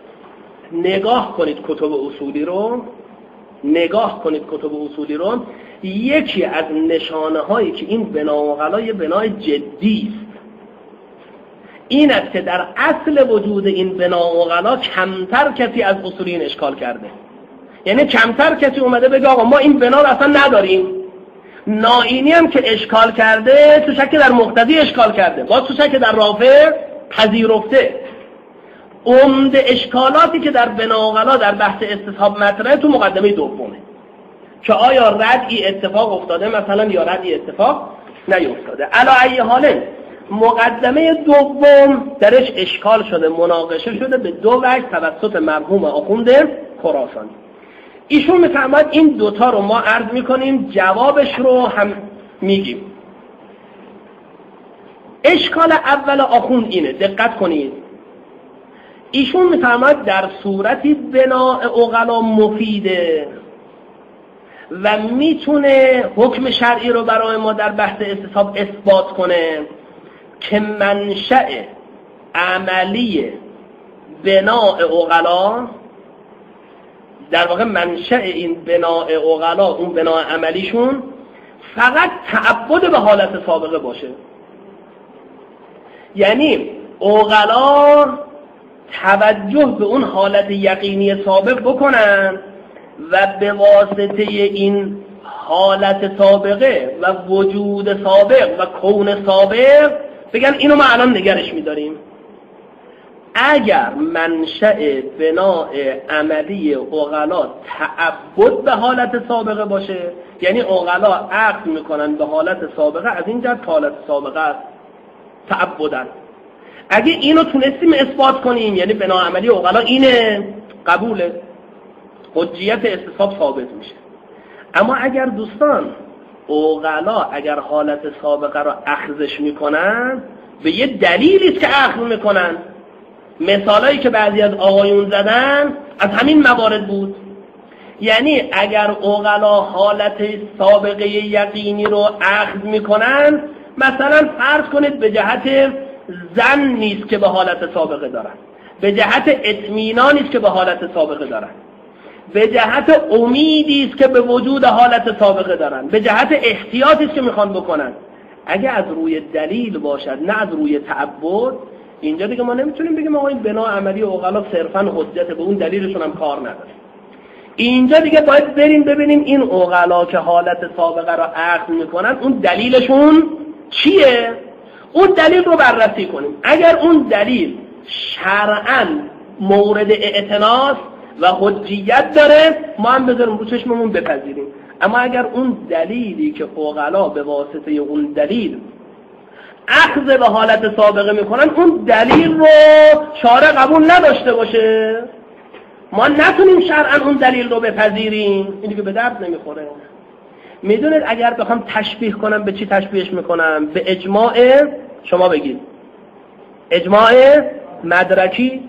نگاه کنید کتب اصولی رو، نگاه کنید کتب اصولی رو. یکی از نشانه هایی که این بنا عقلا یه بنای جدی است این است که در اصل وجود این بنا عقلا کمتر کسی از اصولیین اشکال کرده. یعنی کمتر کسی اومده بگه آقا ما این بنا رو اصلا نداریم. نائینی هم که اشکال کرده تو شک در مقتضی اشکال کرده، باز تو شک در رافع پذیرفته. عمده اشکالاتی که در بنا عقلا در بحث استصحاب مطرحه تو مقدمه دومه که آیا ردی اتفاق افتاده مثلا یا ردی اتفاق نیفتاده. علی ای حال مقدمه دوم درش اشکال شده، مناقشه شده به دو وجه توسط مرحوم آخوند خراسانی. ایشون میفرماید این دوتا رو ما عرض میکنیم، جوابش رو هم میگیم. اشکال اول آخوند اینه، دقت کنید. ایشون میفرماید در صورتی بناء عقلا مفیده و میتونه حکم شرعی رو برای ما در بحث استصحاب اثبات کنه که منشأ عملی بناء عقلا، در واقع منشأ این بناء عقلا اون بناء عملیشون فقط تعبد به حالت سابقه باشه. یعنی عقلا توجه به اون حالت یقینی سابق بکنن و به واسطه این حالت سابقه و وجود سابق و کون سابق بگن اینو ما الان نگرش می‌داریم. اگر منشأ بناء عملی عقلا تعبد به حالت سابقه باشه، یعنی عقلا عقد میکنن به حالت سابقه از این جهت حالت سابقه تعبدن. اگه اینو تونستیم اثبات کنیم یعنی بناء عملی عقلا اینه، قبوله، حجیت استصحاب ثابت میشه. اما اگر دوستان عقلا اگر حالت سابقه را اخذش میکنن به یه دلیلی است که اخذ میکنن، مثالایی که بعضی از آقایون زدن از همین موارد بود. یعنی اگر عقلا حالت سابقه یقینی رو اخذ میکنن، مثلا فرض کنید به جهت ظن نیست که به حالت سابقه دارن، به جهت اطمینان نیست که به حالت سابقه دارن، به جهت امیدی است که به وجود حالت سابقه دارن، به جهت احتیاطی است که میخوان بکنن. اگه از روی دلیل باشد نه از روی تعبد، اینجا دیگه ما نمیتونیم بگیم آقا این بنا عملی عقلا صرفاً حجت، به اون دلیلشون هم کار نداره. اینجا دیگه باید بریم ببینیم این عقلا که حالت سابقه را اخذ میکنن اون دلیلشون چیه؟ اون دلیل رو بررسی کنیم. اگر اون دلیل شرعاً مورد اعتناس و حجیت داره ما هم بذاریم رو چشممون بپذیریم. اما اگر اون دلیلی که عقلا به واسطه اون دلیل اخذ به حالت سابقه میکنن اون دلیل رو شارع قبول نداشته باشه، ما نتونیم شرعاً اون دلیل رو بپذیریم، این دیگه به درد نمیخوره. میدونید اگر بخوام تشبیه کنم به چی تشبیهش میکنم؟ به اجماع، شما بگید اجماع مدرکی.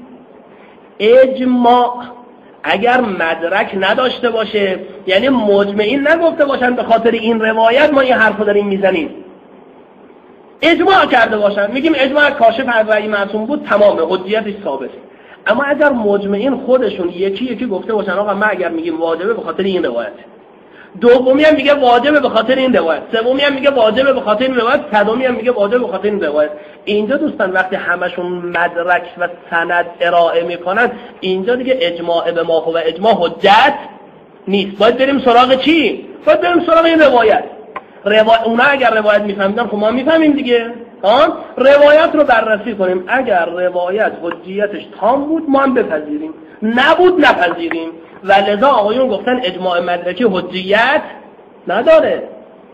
اجماع اگر مدرک نداشته باشه، یعنی مجمعین نگفته باشن به خاطر این روایت ما این حرفو داریم میزنیم، اجماع کرده باشن، میگیم اجماع کاشف از رأی معصوم بود، تمامه، حجیتش ثابته. اما اگر مجمعین خودشون یکی یکی گفته باشن آقا ما اگر میگیم واجبه به خاطر این روایت، دومی هم میگه واجبه به خاطر این روایت، سومی هم میگه واجبه به خاطر این روایت، پنجمی هم میگه واجبه به خاطر این روایت، اینجا دوستان وقتی همشون مدرک و سند ارائه میکنن، اینجا دیگه اجماع به ما و اجماع حجت نیست. باید بریم سراغ چی؟ باید بریم سراغ این روایت. روایت اونا اگر روایت میفهمیدن خب ما میفهمیم دیگه. ها؟ روایت رو بررسی کنیم، اگر روایت حجیتش تام بود ما هم بپذیریم، نبود نپذیریم. و لذا آقایون گفتن اجماع مدرکی حجیت نداره.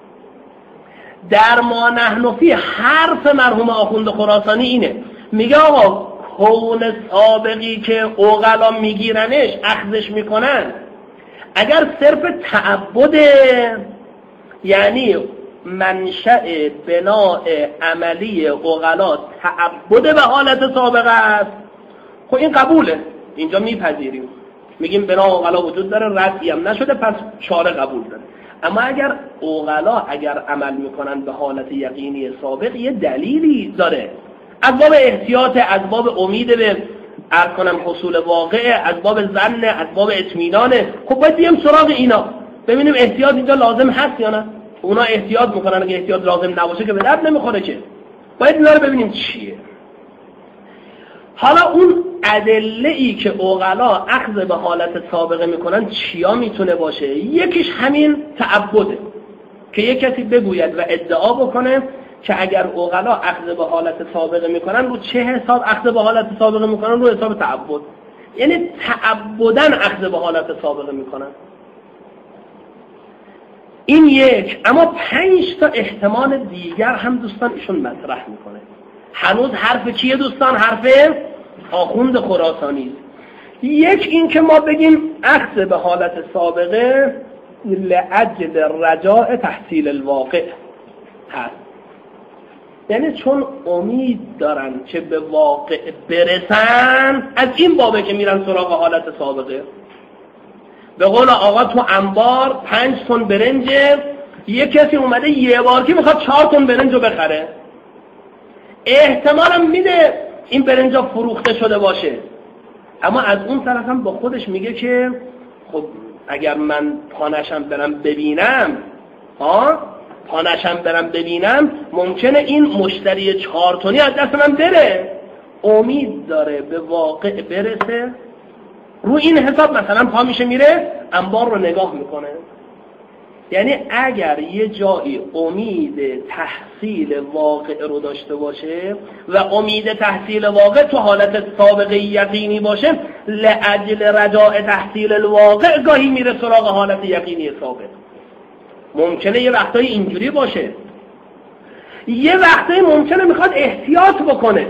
در ما نحن فی حرف مرحوم آخوند خراسانی اینه، میگه آقا کون سابقی که عقلا میگیرنش اخذش میکنن اگر صرف تعبده، یعنی منشأ بناء عملی عقلا تعبد به حالت سابقه است، خب این قبوله، اینجا میپذیریم، میگیم بنا عقلا وجود داره، ردی هم نشده، پس چاره قبول داره. اما اگر عقلا اگر عمل میکنن به حالت یقینی سابق، یه دلیلی داره، از باب احتیاط، از باب امید به عرض کنم حصول واقع، از باب ظن، از باب اطمینان. خب باید بیم سراغ اینا ببینیم احتیاط اینجا لازم هست یا نه. اونا احتیاط میکنن، اگه احتیاط لازم نباشه که به درد نمیخوره که. باید اینا رو ببینیم چیه. حالا اون ادله‌ای که عقلا اخذ به حالت سابقه میکنن چیا میتونه باشه؟ یکیش همین تعبده که یک کسی بگوید و ادعا بکنه که اگر عقلا اخذ به حالت سابقه میکنن، رو چه حساب اخذ به حالت سابقه میکنن؟ رو حساب تعبد، یعنی تعبدن اخذ به حالت سابقه میکنن. این یک. اما پنج تا احتمال دیگر هم دوستان ایشون مطرح میکنه. هنوز حرف کیه دوستان؟ حرف آخوند خراسانی. یک این که ما بگیم اخذ به حالت سابقه لأجل رجاء تحصیل الواقع هست، یعنی چون امید دارن که به واقع برسن، از این بابه که میرن سراغ حالت سابقه. به قول آقا تو انبار پنج تن برنج، یک کسی اومده یه بار که میخواد چهار تن برنج رو بخره، احتمالم میده این برنجا فروخته شده باشه، اما از اون طرف هم با خودش میگه که خب اگر من پانشم برم ببینم ها پانشم برم ببینم ممکنه این مشتری چهار تنی از دست من بره. امید داره به واقع برسه، رو این حساب مثلا پا میشه میره انبار رو نگاه میکنه. یعنی اگر یه جایی امید تحصیل واقع رو داشته باشه و امید تحصیل واقع تو حالت سابقه یقینی باشه، لأجل رجاء تحصیل الواقع گاهی میره سراغ حالت یقینی سابق. ممکنه یه وقتایی اینجوری باشه، یه وقتایی ممکنه میخواد احتیاط بکنه،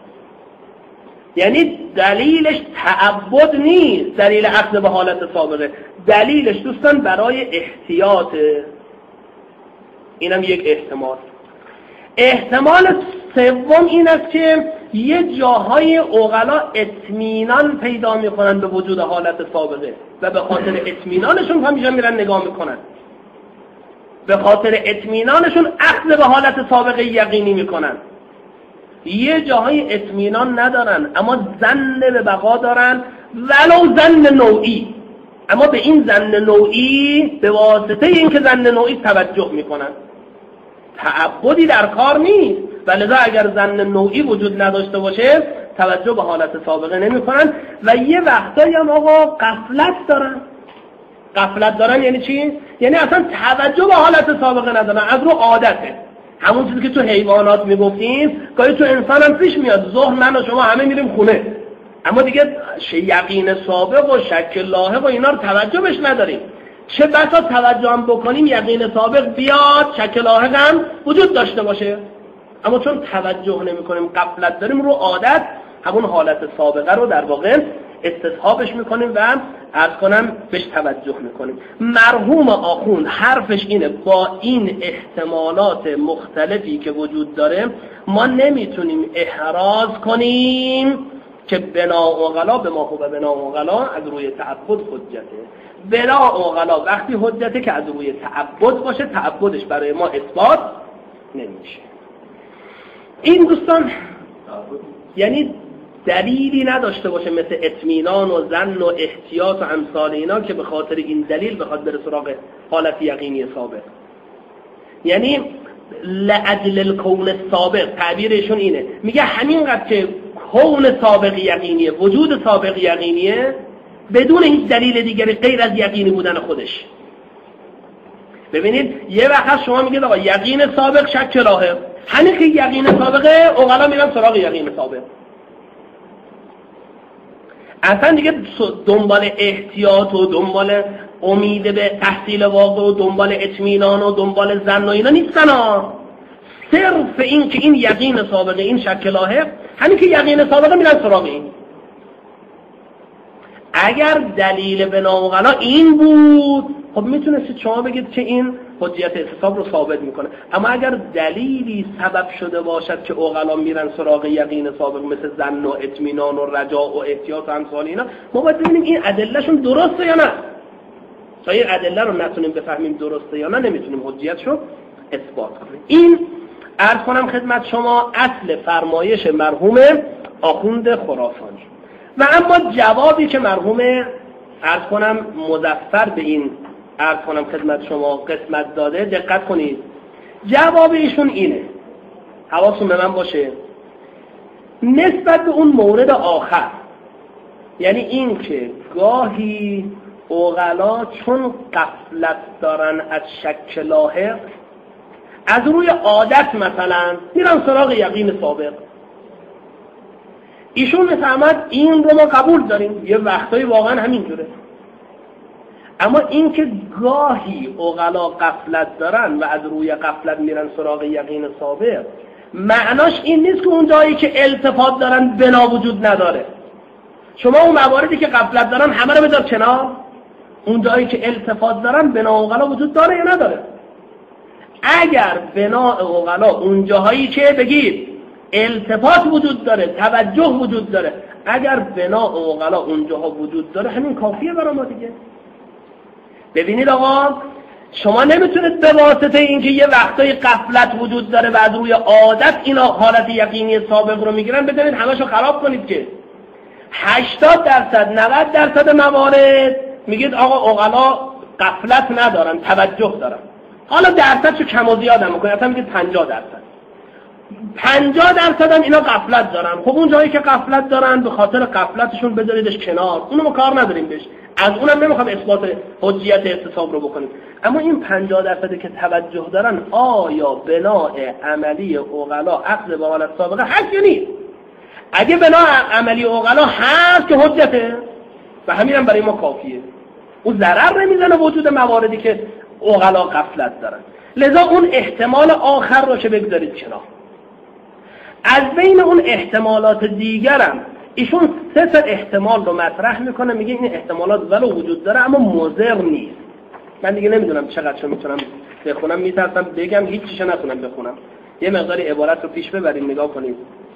یعنی دلیلش تعبد نیست، دلیل اخذ به حالت سابقه، دلیلش دوستان برای احتیاطه. اینم یک احتمال. احتمال سوم این است که یه جاهای عقلا اطمینان پیدا میکنن به وجود حالت سابقه و به خاطر اطمینانشون همیشه میرن نگاه میکنن، به خاطر اطمینانشون اخذ به حالت سابقه یقینی میکنن. یه جاهای اطمینان ندارن اما ظن به بقا دارن، ولو ظن نوعی، اما به این ظن نوعی به واسطه اینکه ظن نوعی توجه میکنن، تعبدی در کار نیست، ولذا اگر ظن نوعی وجود نداشته باشه توجه به حالت سابقه نمیکنن. و یه وقتایی هم آقا غفلت دارن. غفلت دارن یعنی چی؟ یعنی اصلا توجه به حالت سابقه ندارن، از رو عادته. همون چیزی که تو حیوانات میگفتیم گاهی تو انسان هم پیش میاد، ظهر من و شما همه میریم خونه، اما دیگه یقین سابق و شک لاحق و اینا رو توجه بهش نداریم. چه بسا توجه هم بکنیم یقین سابق بیاد، شک لاحق هم وجود داشته باشه، اما چون توجه نمی کنیم، غفلت داریم، رو عادت همون حالت سابقه رو در واقع استصحابش میکنیم و عرض کنم بهش توجه میکنیم. مرحوم آخوند حرفش اینه، با این احتمالات مختلفی که وجود داره ما نمیتونیم احراز کنیم که بنا عقلا به ما هو بنا عقلا از روی تعبد حجته. بنا عقلا وقتی حجته که از روی تعبد باشه، تعبدش برای ما اثبات نمیشه. این دوستان یعنی دلیلی نداشته باشه مثل اطمینان و ظن و احتیاط و امثال اینا که به خاطر این دلیل بخواد بره سراغ حالت یقینی سابق. یعنی لأجل الکون سابق، تعبیرشون اینه، میگه همینقدر که کون سابق یقینیه، وجود سابق یقینیه، بدون هیچ دلیل دیگری غیر از یقینی بودن خودش. ببینید یه وقت شما میگید آقا یقین سابق شک لاحق، همین که یقین سابقه عقلا میرن سراغ یقین سابق، اصلا دیگه دنبال احتیاط و دنبال امید به تحصیل واقع و دنبال اطمینان و دنبال ظن و اینا نیستن ها. صرف این که این یقین سابقه، این شک لاحق، همین که یقین سابقه میرن سراغ این. اگر دلیل بنا عقلا این بود خب میتونستید شما بگید که این حجیت استصحاب رو ثابت میکنه، اما اگر دلیلی سبب شده باشد که عقلا میرن سراغ یقین سابق مثل ظن و اطمینان و رجاء و احتیاط و امثال اینا، ما باید ببینیم این ادلهشون درسته یا نه. تا این ادله رو نتونیم بفهمیم درسته یا نه نمیتونیم حجیتشو اثبات کنیم. این عرض کنم خدمت شما اصل فرمایش مرحوم آخوند خراسانی. و اما جوابی که مرحوم عرض کنم مظفر به این عرض کنم خدمت شما قسمت داده، دقت کنید. جواب ایشون اینه، حواستون به من باشه، نسبت به اون مورد آخر، یعنی این که گاهی عقلا چون غفلت دارن از شک لاحق، از روی عادت مثلا میرن سراغ یقین سابق. ایشون میفهمد این رو ما قبول داریم، یه وقتایی واقعا همینجوره، اما این که گاهی عقلا غفلت دارن و از روی غفلت میرن سراغ یقین سابق، معناش این نیست که اون جایی که التفات دارن بنا وجود نداره. شما اون مواردی که غفلت دارن همه رو بذار کنار، اون جایی که التفات دارن بنا عقلا وجود داره یا نداره. اگر بنا عقلا اون جاهایی که بگید التفات وجود داره، توجه وجود داره، اگر بنا عقلا اونجاها وجود داره همین کافیه برای ما دیگه. ببینید آقا، شما نمیتونید به واسطه اینکه یه وقتای غفلت وجود داره و از روی عادت اینا حالت یقینی سابق رو میگیرن بدونید همشو خراب کنید که هشتاد درصد نود درصد موارد میگید آقا عقلا غفلت ندارن، توجه دارن. حالا درصدشو کم و زیاد هم میکنید، اصلا میگید پنجاه درصد پنجاه درصد هم اینا غفلت دارن. خب اون جایی که غفلت دارن به خاطر غفلتشون بذاریدش کنار، اونو ما کار نداریم بهش، از اونم نمیخوام اثبات حجیت استصحاب رو بکنیم. اما این پنجاه درصدی که توجه دارن، آیا بناء عملی عقلا عقد به حالت سابقه هست یا نیست؟ اگه بناء عملی عقلا هست که حجته و همینم برای ما کافیه، اون ضرر نمیزنه وجود مواردی که عقلا غفلت دارن. لذا اون احتمال آخر رو که بگذارید کنار. از بین اون احتمالات دیگرم ایشون سه تا احتمال رو مطرح میکنه، میگه این احتمالات ولو وجود داره اما مضر نیست. من دیگه نمیدونم چقدرشو میتونم بخونم، میترسم بگم هیچیشو نتونم بخونم. یه مقداری عبارت رو پیش ببریم نگاه کنید.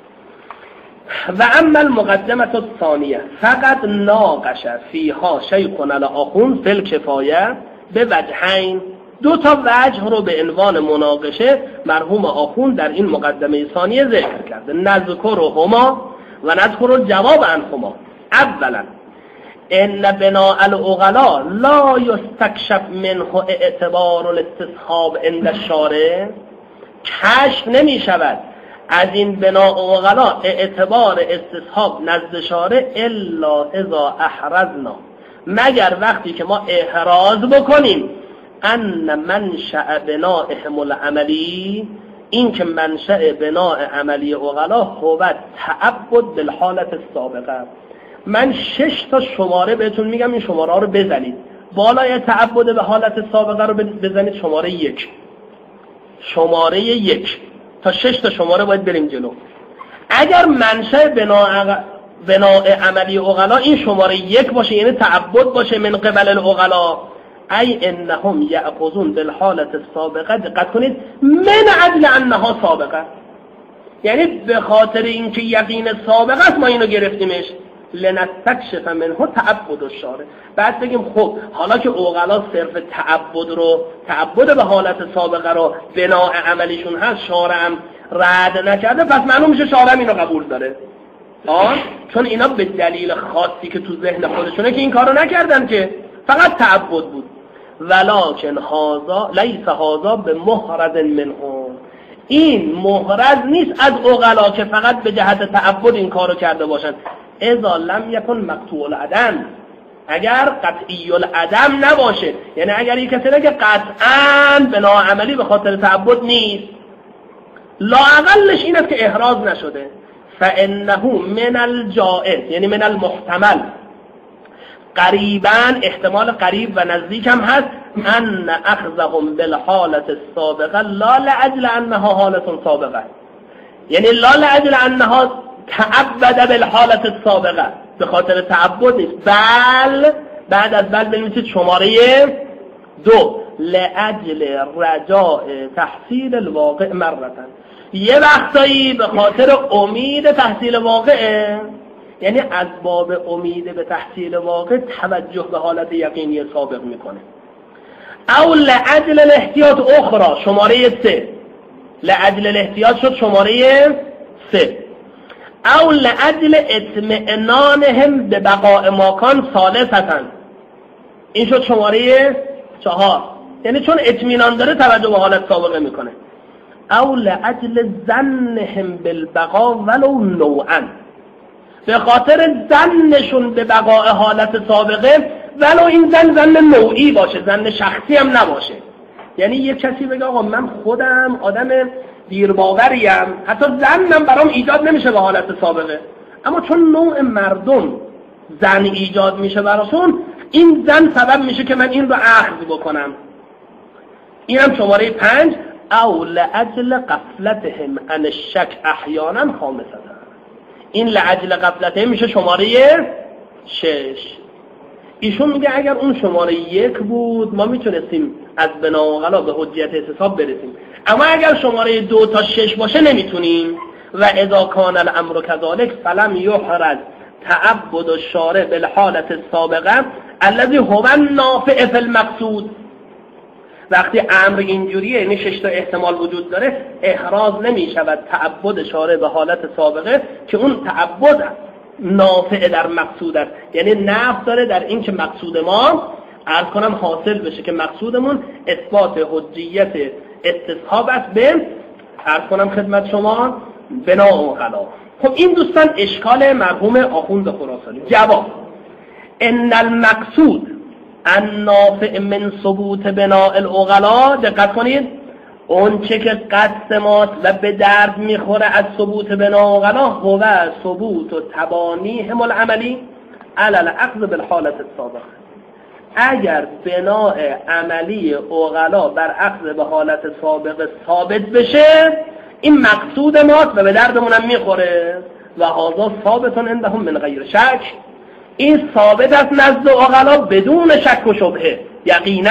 و اما المقدمه الثانیه فقط ناقش فیها شیخنا الاخوند فی الکفایه به وجهین، دو تا وجه رو به عنوان مناقشه مرحوم آخوند در این مقدمه ثانیه ذکر کرده. نذکرهما و نذکر الجواب عنهما. اولا ان بناء العقلا لا یستکشف منه اعتبار الاستصحاب عند الشارع، کشف نمی شود از این بناء عقلا اعتبار استصحاب نزد شارع الا اذا احرزنا، مگر وقتی که ما احراز بکنیم ان منشأ بنائهم العملی، این که منشأ بناء عملی عقلا هو تعبد بالحالت السابقه. من شش تا شماره بهتون میگم، این شماره ها رو بزنید، بالای تعبد به حالت سابقه رو بزنید شماره یک، شماره یک تا شش تا شماره باید بریم جلو. اگر منشأ بناء بناء عملی عقلا این شماره یک باشه، یعنی تعبد باشه من قبل العقلا، ای انهم یأخذون بالحالت السابقه، دقت کنید، من اجل انها سابقه، یعنی به خاطر اینکه یقین سابقه است ما اینو گرفتیمش، لنستکشف منه تعبد الشارع. بعد بگیم خب حالا که عقلا صرف تعبد رو تعبد به حالت سابقه رو بناء عملیشون هست، شارع هم رد نکرده پس معلوم میشه شارع اینو قبول داره. آه چون اینا به دلیل خاصی که تو ذهن خودشونه که این کارو نکردن، که فقط تعبد بود. ولکن هذا لیس هذا به محرز منهم، این محرز نیست از عقلا که فقط به جهت تعبد این کارو کرده باشن. اذا لم یکن مقطوع العدم، اگر قطعی العدم نباشه، یعنی اگر یک کسی که قطعاً به ناعملی به خاطر تعبد نیست، لااقلش این است که احراز نشده، فانه من الجائز، یعنی من المحتمل، قریباً احتمال قریب و نزدیک هم هست، ان اخذهم بالحالة السابقه لا لاجل انها حالة سابقه، یعنی لا لاجل انها تعبد بالحالة السابقه، به خاطر تعبد نیست، بل بعد از بل بنویسید شماره دو، لاجل رجاء تحصیل الواقع مرتن، یه وقتایی به خاطر امید تحصیل واقعه، یعنی از باب امید به تحصیل واقع توجه به حالت یقینی سابق میکنه. او لاجل الاحتیاط اخرى، شماره سه، لاجل الاحتیاط شد شماره سه. او لاجل اطمئنانهم به بقاء ماکان ثالثاً، این شد شماره چهار، یعنی چون اطمینان داره توجه به حالت سابقه میکنه. او لاجل ظنهم بالبقاء ولو نوعاً، به خاطر ظنشون به بقاء حالت سابقه ولو این زن زن نوعی باشه، زن شخصی هم نباشه. یعنی یک کسی بگه آقا من خودم آدم دیرباوریم، حتی زنم برام ایجاد نمیشه به حالت سابقه، اما چون نوع مردم زن ایجاد میشه براشون، این زن سبب میشه که من این رو اخذ بکنم. اینم شماره پنج. او لاجل غفلتهم عن الشک احیانا خامسه، این لاجل غفلتهم میشه شماره شش. ایشون میگه اگر اون شماره یک بود ما میتونستیم از بنا و غلا به حجیت اعتصاب برسیم، اما اگر شماره دو تا شش باشه نمیتونیم. و اذا کان الامر كذلك فلم يحرز تعبد الشارع بالحالة السابقه الذي هو النافع في المقصود. وقتی امر اینجوریه، یعنی شش تا احتمال وجود داره، احراز نمیشود تعبد شارع به حالت سابقه که اون تعبد نافع در مقصود است، یعنی نفع داره در این که مقصود ما عرض کنم حاصل بشه، که مقصودمون اثبات حجیت استصحاب است به عرض کنم خدمت شما بنا و غلا. خب این دوستان اشکال مرحوم آخوند خراسانی. جواب: ان المقصود النافع من ثبوت بناء العقلاء، دقت کنید، اون چه که قصد ماست و به درد میخوره از ثبوت بناء العقلاء هو ثبوت و تبانیهم العملی علی الاخذ بالحالة السابقه. اگر بناء عملی عقلاء بر اخذ به حالت سابقه ثابت بشه، این مقصود ماست و به دردمون هم میخوره. و هذا ثابت عندهم من غیر شک، این ثابت است نزد عقلاء بدون شک و شبهه یقینا.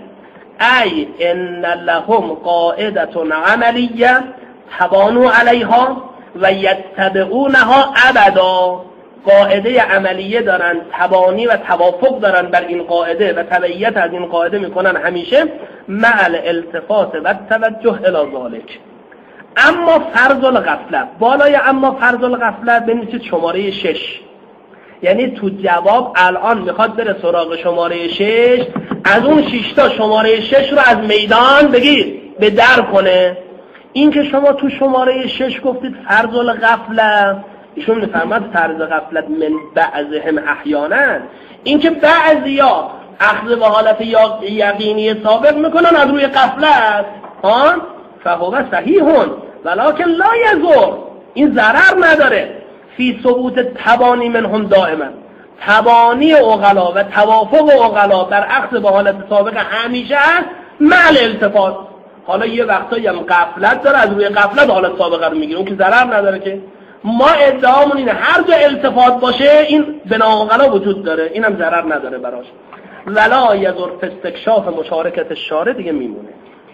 ای ان لهم قاعده عملیه تبانوا علیها و یتبعونها ابدا، قاعده عملیه دارن، تبانی و توافق دارن بر این قاعده و تبعیت از این قاعده میکنن همیشه، مع الالتفات و توجه الی ذلک. اما فرض الغفله، بالای اما فرض الغفله بنویسید شماره شش، یعنی تو جواب الان میخواد بره سراغ شماره شش، از اون شش تا شماره شش رو از میدان بگیر به در کنه. این که شما تو شماره شش گفتید فرض الغفله، ایشون میفرماد فرض غفلت من بعضهم احیانا، این که بعضیا اخذ به حالت یقینی سابق میکنن از روی غفلت، ها فهو صحیحون ولکن لا یضر، این ضرر نداره فی ثبوت تبانی منهم دائما، تبانی عقلا و توافق عقلا بر اخذ به حالت سابق همیشه مع الالتفات. حالا یه وقتایی هم غفلت داره، از روی غفلت حالت سابقه رو میگیره، اون که ضرر نداره. که ما ادعامون اینه هر جا التفات باشه این بنا عقلا وجود داره، اینم ضرر نداره براش. ولا یضر فی استکشاف مشارکت الشارع، دیگه میمونه.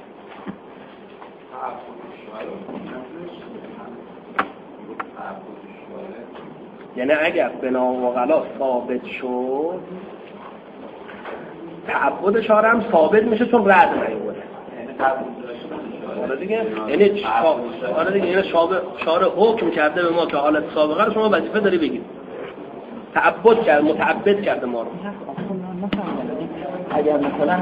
یعنی اگر بنا عقلا ثابت شد، تعبد شارع هم ثابت میشه چون رد نیومده. آره دیگه، یعنی شا... آره دیگه یعنی شابه شارع حکم کرده به ما که حالت سابقه رو شما وظیفه داری بگید. تعبد کرد، متعبد کرده ما رو. اگر مثلا